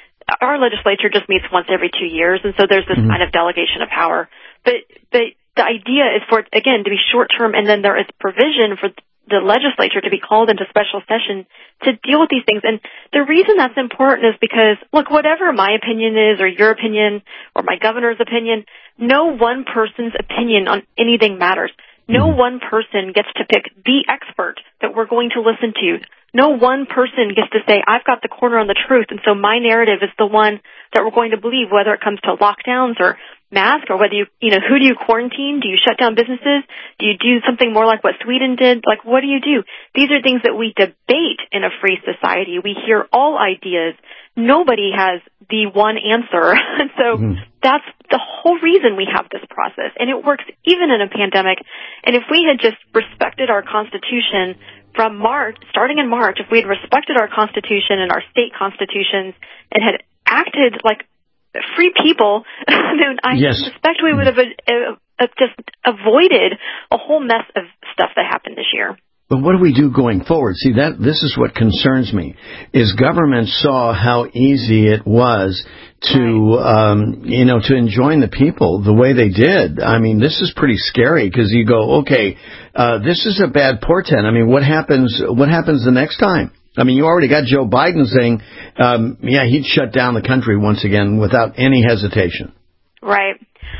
our legislature just meets once every two years, and so there's this mm-hmm. kind of delegation of power. But but the idea is for it, again, to be short-term, and then there is provision for the legislature to be called into special session to deal with these things. And the reason that's important is because, look, whatever my opinion is or your opinion or my governor's opinion, no one person's opinion on anything matters. No one person gets to pick the expert that we're going to listen to. No one person gets to say, I've got the corner on the truth, and so my narrative is the one that we're going to believe, whether it comes to lockdowns or mask, or whether you, you know, who do you quarantine? Do you shut down businesses? Do you do something more like what Sweden did? Like, what do you do? These are things that we debate in a free society. We hear all ideas. Nobody has the one answer. And so mm-hmm. that's the whole reason we have this process. And it works even in a pandemic. And if we had just respected our Constitution from March, starting in March, if we had respected our Constitution and our state constitutions and had acted like free people, then I yes. suspect we would have uh, uh, just avoided a whole mess of stuff that happened this year. But what do we do going forward? See, that this is what concerns me, is government saw how easy it was to, right. um, you know, to enjoin the people the way they did. I mean, this is pretty scary because you go, okay, uh, this is a bad portent. I mean, what happens, what happens the next time? I mean, you already got Joe Biden saying, um, yeah, he'd shut down the country once again without any hesitation. Right.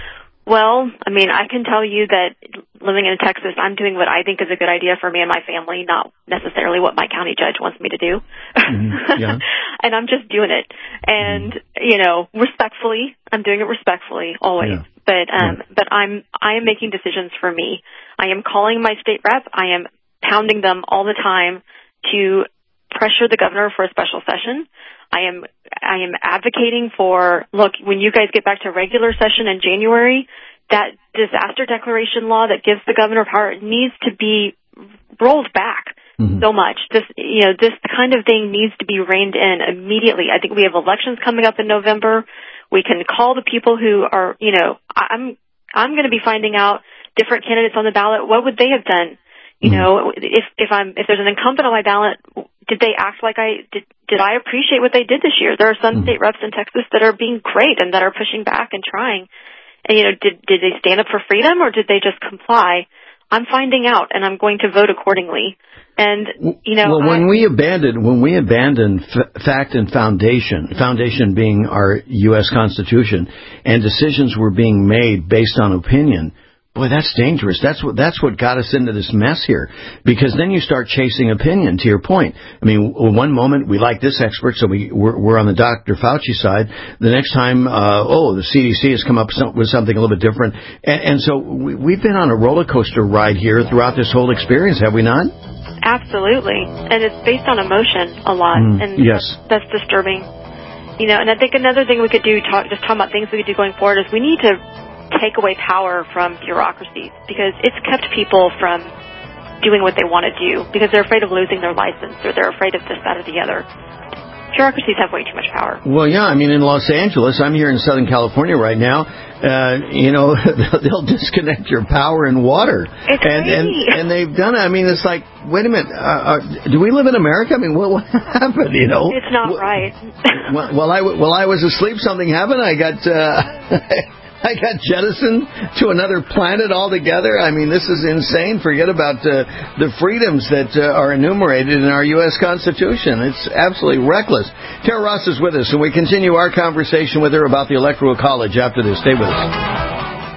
Well, I mean, I can tell you that living in Texas, I'm doing what I think is a good idea for me and my family, not necessarily what my county judge wants me to do. Mm-hmm. Yeah. And I'm just doing it. And, mm-hmm. you know, respectfully, I'm doing it respectfully always. Yeah. But, um, yeah. but I'm, I am making decisions for me. I am calling my state rep. I am pounding them all the time to pressure the governor for a special session. I am I am advocating for, look, when you guys get back to regular session in January, that disaster declaration law that gives the governor power needs to be rolled back mm-hmm. so much. This, you know, this kind of thing needs to be reined in immediately. I think we have elections coming up in November. We can call the people who are, you know, I'm I'm going to be finding out different candidates on the ballot. What would they have done? You know, if if I'm if there's an incumbent on my ballot, did they act like I did? Did I appreciate what they did this year? There are some mm-hmm. state reps in Texas that are being great and that are pushing back and trying. And you know, did did they stand up for freedom or did they just comply? I'm finding out, and I'm going to vote accordingly. And you know, well, when I, we abandoned when we abandoned f- fact and foundation, foundation being our U S Constitution, and decisions were being made based on opinion. Boy, that's dangerous. That's what that's what got us into this mess here. Because then you start chasing opinion, to your point. I mean, one moment we like this expert, so we, we're, we're on the Doctor Fauci side. The next time, uh, oh, the C D C has come up with something a little bit different. And, and so we, we've been on a roller coaster ride here throughout this whole experience, have we not? Absolutely. And it's based on emotion a lot. Mm, and yes. That's, that's disturbing. You know, and I think another thing we could do, talk, just talking about things we could do going forward, is we need to take away power from bureaucracies, because it's kept people from doing what they want to do because they're afraid of losing their license or they're afraid of this, that, or the other. Bureaucracies have way too much power. Well, yeah, I mean, in Los Angeles, I'm here in Southern California right now, uh, you know, they'll disconnect your power and water. It's and, and, and they've done it. I mean, it's like, wait a minute, uh, uh, do we live in America? I mean, what, what happened, you know? It's not well, right. while, I, while I was asleep, something happened. I got... Uh, I got jettisoned to another planet altogether. I mean, this is insane. Forget about uh, the freedoms that uh, are enumerated in our U S Constitution. It's absolutely reckless. Tara Ross is with us, and we continue our conversation with her about the Electoral College after this. Stay with us.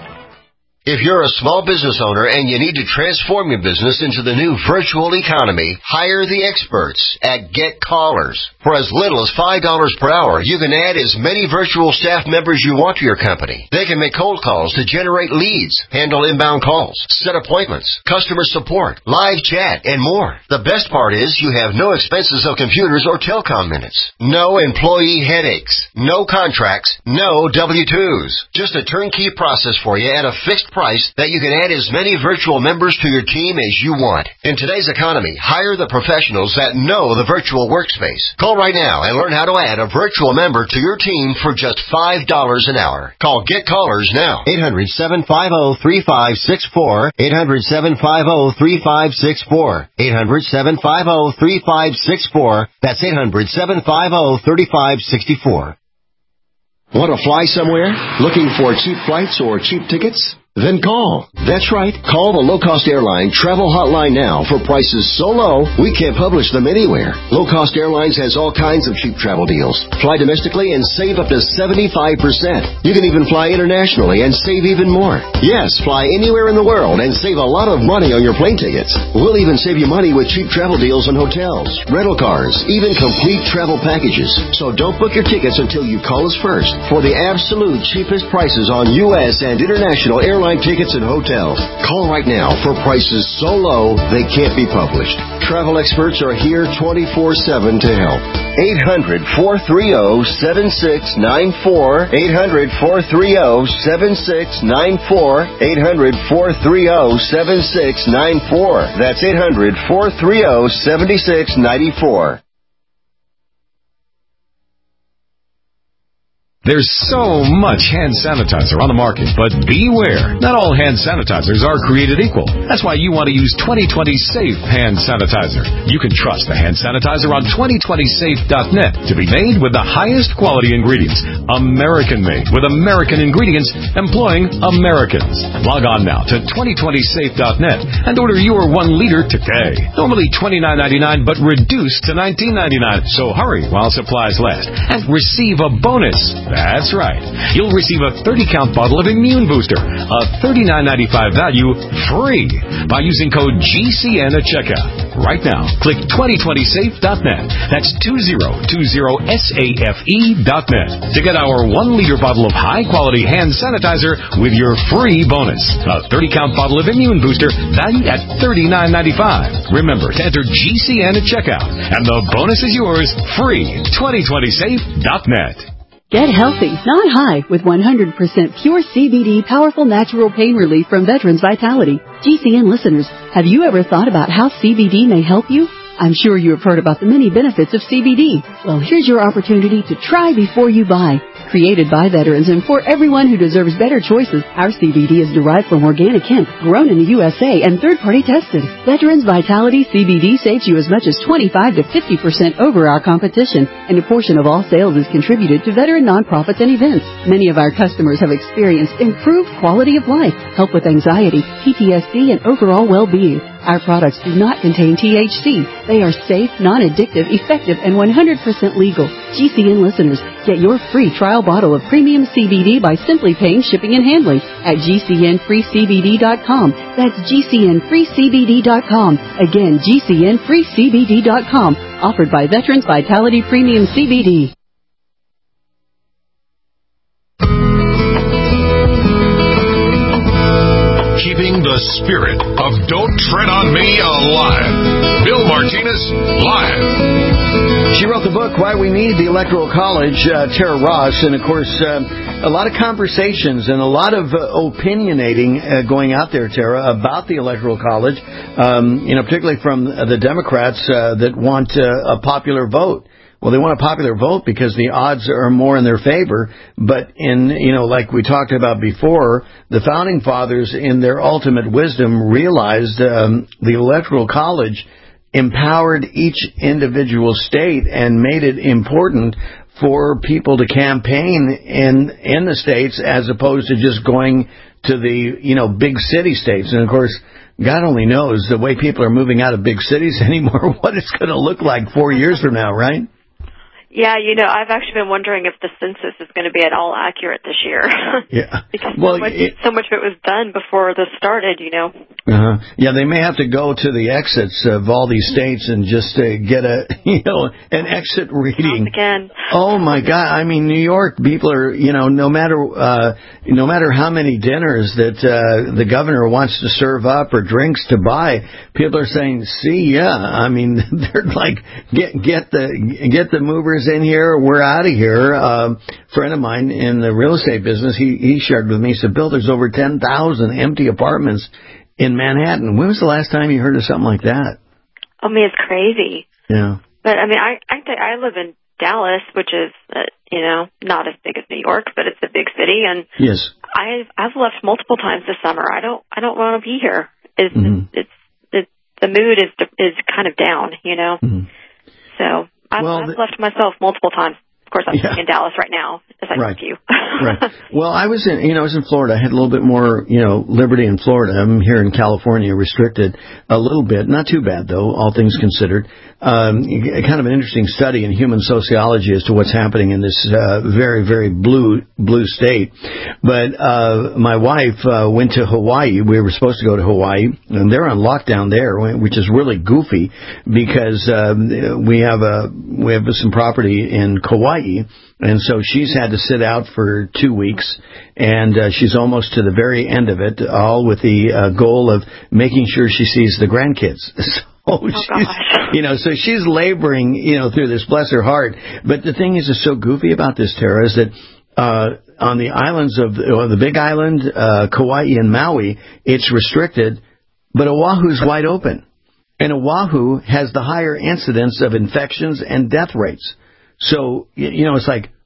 If you're a small business owner and you need to transform your business into the new virtual economy, hire the experts at Get Callers. For as little as five dollars per hour, you can add as many virtual staff members you want to your company. They can make cold calls to generate leads, handle inbound calls, set appointments, customer support, live chat, and more. The best part is you have no expenses of computers or telecom minutes. No employee headaches. No contracts. No W two's. Just a turnkey process for you at a fixed price that you can add as many virtual members to your team as you want. In today's economy, hire the professionals that know the virtual workspace. Call right now and learn how to add a virtual member to your team for just five dollars an hour. Call Get Callers now. eight hundred, seven five zero, three five six four. eight hundred, seven five zero, three five six four. eight hundred, seven five zero, three five six four. That's eight hundred, seven five zero, three five six four. Want to fly somewhere? Looking for cheap flights or cheap tickets? Then call. That's right. Call the low-cost airline travel hotline now for prices so low we can't publish them anywhere. Low-cost airlines has all kinds of cheap travel deals. Fly domestically and save up to seventy-five percent. You can even fly internationally and save even more. Yes, fly anywhere in the world and save a lot of money on your plane tickets. We'll even save you money with cheap travel deals on hotels, rental cars, even complete travel packages. So don't book your tickets until you call us first for the absolute cheapest prices on U S and international airlines. Tickets and hotels. Call right now for prices so low they can't be published. Travel experts are here twenty-four seven to help. eight hundred, four three zero, seven six nine four. eight hundred, four three zero, seven six nine four. eight hundred, four three zero, seven six nine four. That's eight hundred, four three zero, seven six nine four. There's so much hand sanitizer on the market, but beware. Not all hand sanitizers are created equal. That's why you want to use twenty twenty Safe Hand Sanitizer. You can trust the hand sanitizer on twenty twenty safe dot net to be made with the highest quality ingredients. American-made with American ingredients employing Americans. Log on now to twenty twenty safe dot net and order your one liter today. Normally twenty-nine ninety-nine, but reduced to nineteen ninety-nine. So hurry while supplies last and receive a bonus. That's right. You'll receive a thirty count bottle of Immune Booster, a thirty-nine ninety-five value, free by using code G C N at checkout. Right now, click twenty twenty safe dot net. That's twenty twenty safe dot net to get our one liter bottle of high-quality hand sanitizer with your free bonus. A thirty count bottle of Immune Booster, valued at thirty-nine ninety-five. Remember to enter G C N at checkout, and the bonus is yours, free. twenty twenty safe dot net. Get healthy, not high, with one hundred percent pure C B D powerful natural pain relief from Veterans Vitality. G C N listeners, have you ever thought about how C B D may help you? I'm sure you have heard about the many benefits of C B D. Well, here's your opportunity to try before you buy. Created by veterans and for everyone who deserves better choices, our C B D is derived from organic hemp, grown in the U S A, and third-party tested. Veterans Vitality C B D saves you as much as twenty-five to fifty percent over our competition, and a portion of all sales is contributed to veteran nonprofits and events. Many of our customers have experienced improved quality of life, help with anxiety, P T S D, and overall well-being. Our products do not contain T H C. They are safe, non-addictive, effective, and one hundred percent legal. G C N listeners, get your free trial bottle of premium C B D by simply paying shipping and handling at G C N free C B D dot com. That's G C N free C B D dot com. Again, G C N free C B D dot com. Offered by Veterans Vitality Premium C B D. Keeping the spirit of Don't Tread on Me alive. Bill Martinez, live. She wrote the book, Why We Need the Electoral College, uh, Tara Ross, and of course, uh, a lot of conversations and a lot of uh, opinionating uh, going out there, Tara, about the Electoral College, um, you know, particularly from the Democrats uh, that want uh, a popular vote. Well, they want a popular vote because the odds are more in their favor. But in, you know, like we talked about before, the Founding Fathers, in their ultimate wisdom, realized um, the Electoral College empowered each individual state and made it important for people to campaign in in the states as opposed to just going to the, you know, big city states. And, of course, God only knows the way people are moving out of big cities anymore, what it's going to look like four years from now, right? Yeah, you know, I've actually been wondering if the census is going to be at all accurate this year. Yeah. Because well, so, much, it, so much of it was done before this started, you know. Uh-huh. Yeah, they may have to go to the exits of all these states and just uh, get a, you know, an exit reading. Again. Oh my God! I mean, New York people are, you know, no matter uh, no matter how many dinners that uh, the governor wants to serve up or drinks to buy, people are saying, "See, yeah." I mean, they're like, get get the get the movers in here. We're out of here. Uh, a friend of mine in the real estate business, he he shared with me. He said, "Bill, there's over ten thousand empty apartments in Manhattan." When was the last time you heard of something like that? I mean, it's crazy. Yeah. But I mean, I I, th- I live in Dallas, which is, uh, you know, not as big as New York, but it's a big city, and yes, I've I've left multiple times this summer. I don't I don't want to be here. It's mm-hmm. it's, it's the mood is is kind of down, you know. Mm-hmm. So I've, well, I've the, left myself multiple times. Of course, I'm yeah. in Dallas right now, as I right. talk to you. Right. Well, I was in, you know, I was in Florida. I had a little bit more, you know, liberty in Florida. I'm here in California, restricted a little bit. Not too bad, though, all things considered. Um, kind of an interesting study in human sociology as to what's happening in this uh, very, very blue, blue state. But uh, my wife uh, went to Hawaii. We were supposed to go to Hawaii, and they're on lockdown there, which is really goofy because um, we have a we have some property in Kauai. And so she's had to sit out for two weeks, and uh, she's almost to the very end of it, all with the uh, goal of making sure she sees the grandkids. So oh, she's, you know, so she's laboring, you know, through this, bless her heart. But the thing is, is so goofy about this, Tara, is that uh, on the islands of or the Big Island, uh, Kauai, and Maui, it's restricted, but Oahu's wide open, and Oahu has the higher incidence of infections and death rates. So, you know, it's like,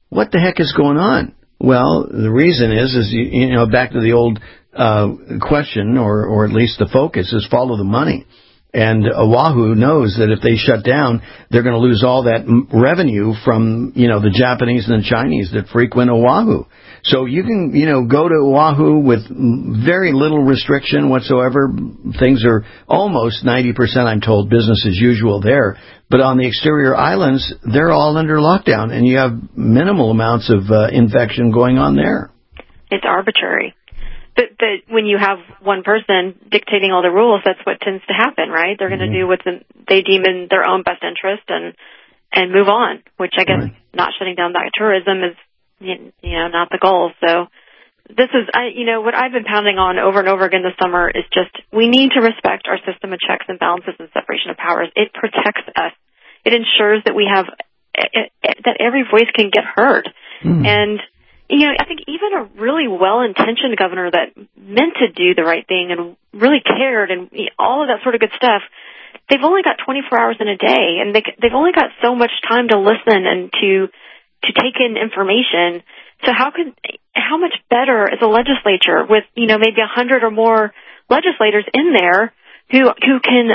what the heck is going on? Well, the reason is, is you, you know, back to the old uh, question, or, or at least the focus, is follow the money. And Oahu knows that if they shut down, they're going to lose all that m- revenue from, you know, the Japanese and the Chinese that frequent Oahu. So you can, you know, go to Oahu with very little restriction whatsoever. Things are almost ninety percent, I'm told, business as usual there. But on the exterior islands, they're all under lockdown, and you have minimal amounts of uh, infection going on there. It's arbitrary. But, but when you have one person dictating all the rules, that's what tends to happen, right? They're going to mm-hmm. do what they deem in their own best interest and and move on, which I guess right. not shutting down that tourism is, you know, not the goal. So this is, I, you know, what I've been pounding on over and over again this summer is just we need to respect our system of checks and balances and separation of powers. It protects us. It ensures that we have, it, it, that every voice can get heard. Mm. And, you know, I think even a really well-intentioned governor that meant to do the right thing and really cared and all of that sort of good stuff, they've only got twenty-four hours in a day, and they, they've only got so much time to listen and to to take in information. So how could, how much better is a legislature with, you know, maybe a hundred or more legislators in there who who can,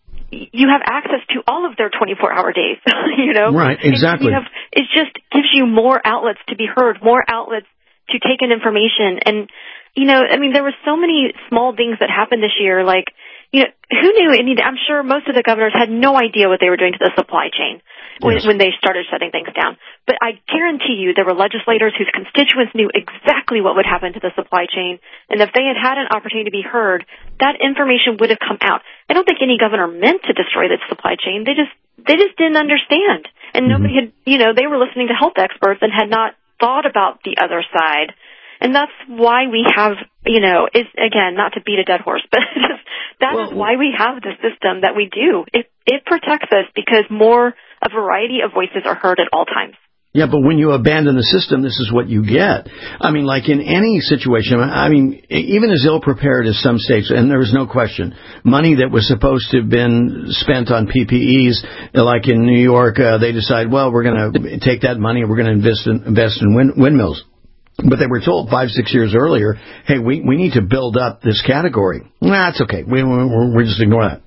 you have access to all of their twenty-four hour days, you know? Right, exactly. You have, it just gives you more outlets to be heard, more outlets to take in information. And, you know, I mean, there were so many small things that happened this year, like, you know, who knew any, I'm sure most of the governors had no idea what they were doing to the supply chain when, yes. when they started shutting things down. But I guarantee you there were legislators whose constituents knew exactly what would happen to the supply chain. And if they had had an opportunity to be heard, that information would have come out. I don't think any governor meant to destroy the supply chain. They just, they just didn't understand. And mm-hmm. nobody had, you know, they were listening to health experts and had not thought about the other side. And that's why we have, you know, is again, not to beat a dead horse, but that well, is why we have the system that we do. It it protects us because more, a variety of voices are heard at all times. Yeah, but when you abandon the system, this is what you get. I mean, like in any situation, I mean, even as ill-prepared as some states, and there was no question, money that was supposed to have been spent on P P Es, like in New York, uh, they decide, well, we're going to take that money and we're going to invest in, invest in wind, windmills. But they were told five, six years earlier, hey, we, we need to build up this category. Nah, it's okay. We, we, we just ignore that.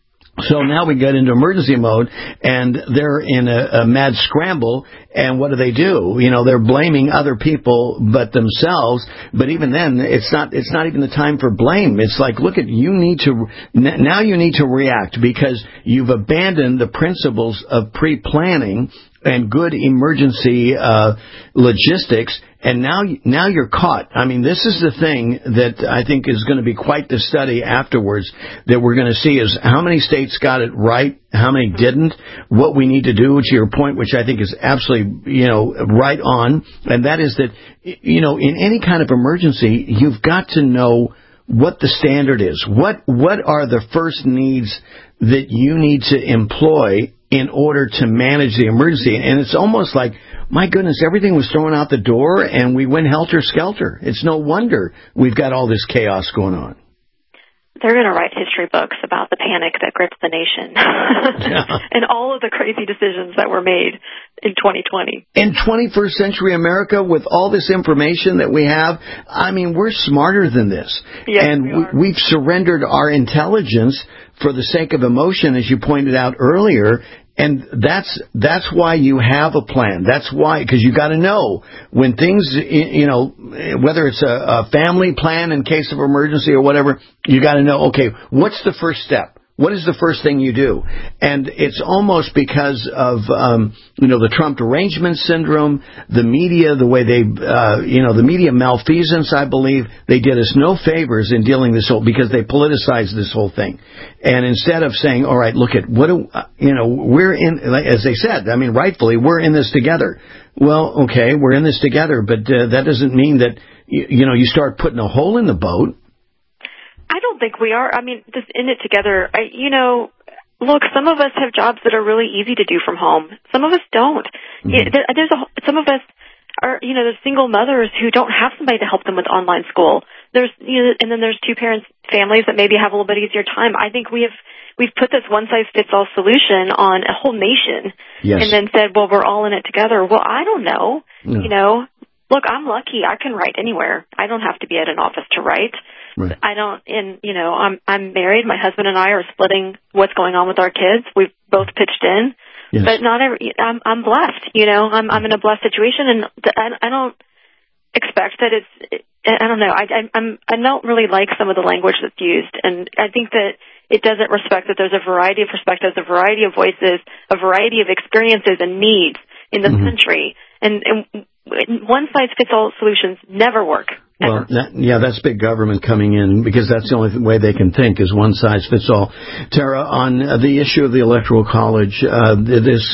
So now we get into emergency mode, and they're in a, a mad scramble, and what do they do? You know, they're blaming other people but themselves, but even then, it's not it's not even the time for blame. It's like, look, at you need to, now you need to react because you've abandoned the principles of pre-planning and good emergency uh logistics, and now now you're caught. I mean, this is the thing that I think is going to be quite the study afterwards that we're going to see is how many states got it right, how many didn't, what we need to do, to your point, which I think is absolutely, you know, right on, and that is that, you know, in any kind of emergency, you've got to know what the standard is. What what are the first needs that you need to employ in order to manage the emergency? And it's almost like, my goodness, everything was thrown out the door and we went helter-skelter. It's no wonder we've got all this chaos going on. They're going to write history books about the panic that gripped the nation yeah. and all of the crazy decisions that were made in twenty twenty. In twenty-first century America, with all this information that we have, I mean, we're smarter than this. Yes, and we are. we, we've surrendered our intelligence for the sake of emotion, as you pointed out earlier. And that's that's why you have a plan. That's why, because you got to know when things, you know, whether it's a, a family plan in case of emergency or whatever, you got to know, okay, what's the first step? What is the first thing you do? And it's almost because of, um, you know, the Trump derangement syndrome, the media, the way they, uh, you know, the media malfeasance, I believe, they did us no favors in dealing this whole, because they politicized this whole thing. And instead of saying, all right, look at what do, uh, you know, we're in, as they said, I mean, rightfully, we're in this together. Well, okay, we're in this together, but uh, that doesn't mean that, you, you know, you start putting a hole in the boat. I don't think we are. I mean, just in it together. I, you know, look, some of us have jobs that are really easy to do from home. Some of us don't. Mm-hmm. It, there's a, some of us are, you know, there's single mothers who don't have somebody to help them with online school. there's, you know, and then there's two parents families that maybe have a little bit easier time. I think we have, we've put this one size fits all solution on a whole nation, yes. and then said, well, we're all in it together. Well, I don't know. No. You know, look, I'm lucky. I can write anywhere. I don't have to be at an office to write. Right. I don't, and you know, I'm I'm married. My husband and I are splitting what's going on with our kids. We've both pitched in, yes. but not every. I'm I'm blessed. You know, I'm I'm in a blessed situation, and I, I don't expect that it's. I don't know. I, I, I'm, I don't really like some of the language that's used, and I think that it doesn't respect that there's a variety of perspectives, a variety of voices, a variety of experiences and needs in this mm-hmm. country, and, and one-size-fits-all solutions never work. Well, that, yeah, that's big government coming in, because that's the only way they can think is one-size-fits-all. Tara, on the issue of the Electoral College, uh, this...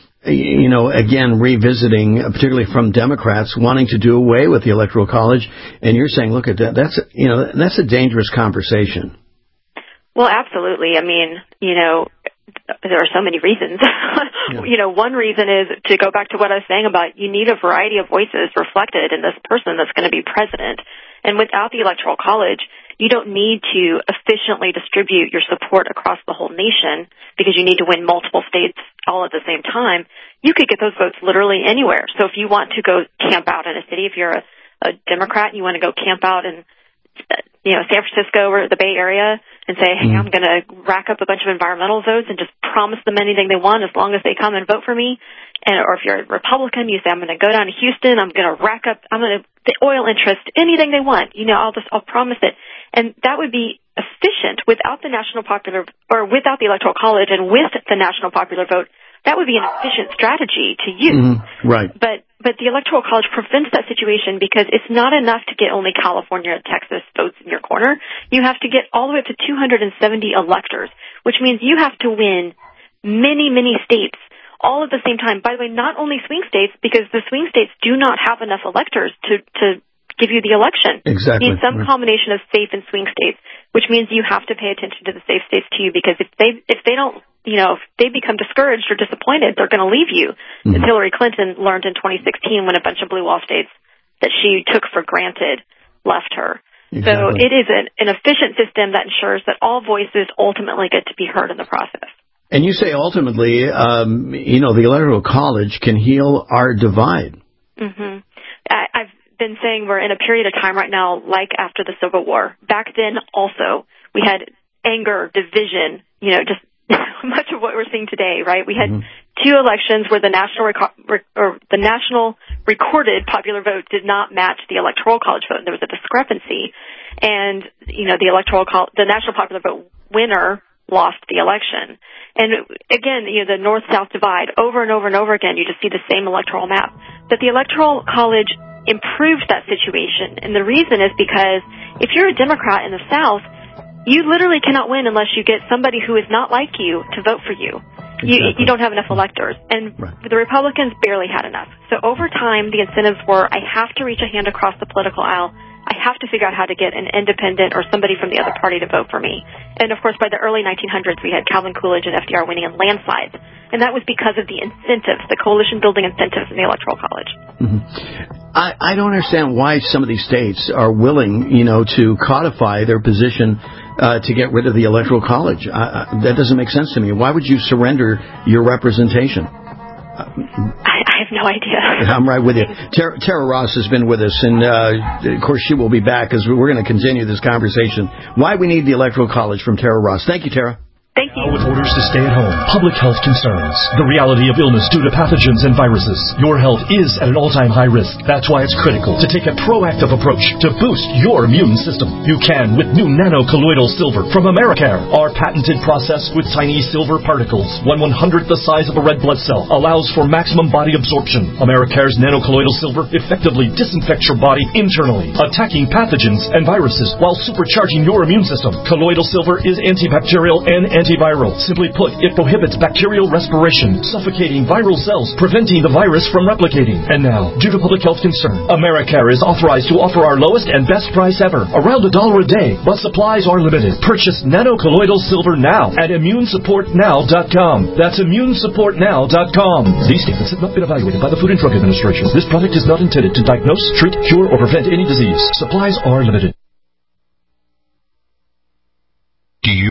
you know, again, revisiting, particularly from Democrats wanting to do away with the Electoral College, and you're saying, look at that, that's, you know, that's a dangerous conversation. Well, absolutely. I mean, you know, there are so many reasons. yeah. You know, one reason is to go back to what I was saying about you need a variety of voices reflected in this person that's going to be president. And without the Electoral College, you don't need to efficiently distribute your support across the whole nation because you need to win multiple states all at the same time. You could get those votes literally anywhere. So if you want to go camp out in a city, if you're a, a Democrat and you want to go camp out in, you know, San Francisco or the Bay Area and say, hey, I'm going to rack up a bunch of environmental votes and just promise them anything they want as long as they come and vote for me. And, or if you're a Republican, you say, I'm going to go down to Houston, I'm going to rack up, I'm going to, the oil interest, anything they want. You know, I'll just, I'll promise it. And that would be efficient without the national popular, or without the Electoral College and with the national popular vote. That would be an efficient strategy to use. Mm-hmm. Right. But, but the Electoral College prevents that situation because it's not enough to get only California and Texas votes in your corner. You have to get all the way up to two hundred seventy electors, which means you have to win many, many states all at the same time. By the way, not only swing states, because the swing states do not have enough electors to, to give you the election. Exactly. You need some right. combination of safe and swing states, which means you have to pay attention to the safe states too, because if they, if they don't, you know, if they become discouraged or disappointed, they're going to leave you. Mm-hmm. As Hillary Clinton learned in twenty sixteen when a bunch of blue wall states that she took for granted left her. Exactly. So it is an, an efficient system that ensures that all voices ultimately get to be heard in the process. And you say ultimately, um, you know, the Electoral College can heal our divide. Mm-hmm. I, I've been saying we're in a period of time right now like after the Civil War. Back then also we had anger, division, you know, just much of what we're seeing today, right? We had mm-hmm. two elections where the national reco- rec- or the national recorded popular vote did not match the Electoral College vote. There was a discrepancy, and you know the Electoral Col- the national popular vote winner lost the election. And again, you know the North-South divide over and over and over again. You just see the same electoral map. But the Electoral College improved that situation, and the reason is because if you're a Democrat in the South, you literally cannot win unless you get somebody who is not like you to vote for you. Exactly. You, you don't have enough electors. And right. the Republicans barely had enough. So over time, the incentives were, I have to reach a hand across the political aisle. I have to figure out how to get an independent or somebody from the other party to vote for me. And, of course, by the early nineteen hundreds, we had Calvin Coolidge and F D R winning in landslides. And that was because of the incentives, the coalition-building incentives in the Electoral College. Mm-hmm. I, I don't understand why some of these states are willing, you know, to codify their position uh, to get rid of the Electoral College. I, I, that doesn't make sense to me. Why would you surrender your representation? I, I have no idea. I'm right with you. Tara, Tara Ross has been with us, and uh, of course she will be back as we're going to continue this conversation. Why we need the Electoral College from Tara Ross. Thank you, Tara. Thank you. With orders to stay at home, public health concerns, the reality of illness due to pathogens and viruses. Your health is at an all-time high risk. That's why it's critical to take a proactive approach to boost your immune system. You can with new nano-colloidal silver from Americare. Our patented process with tiny silver particles, one one-hundredth the size of a red blood cell, allows for maximum body absorption. Americare's nano-colloidal silver effectively disinfects your body internally, attacking pathogens and viruses while supercharging your immune system. Colloidal silver is antibacterial and antibacterial. Antiviral. Simply put, it prohibits bacterial respiration, suffocating viral cells, preventing the virus from replicating. And now, due to public health concern, Americare is authorized to offer our lowest and best price ever, around a dollar a day, but supplies are limited. Purchase nano-colloidal silver now at immune support now dot com. That's immune support now dot com. These statements have not been evaluated by the Food and Drug Administration. This product is not intended to diagnose, treat, cure, or prevent any disease. Supplies are limited.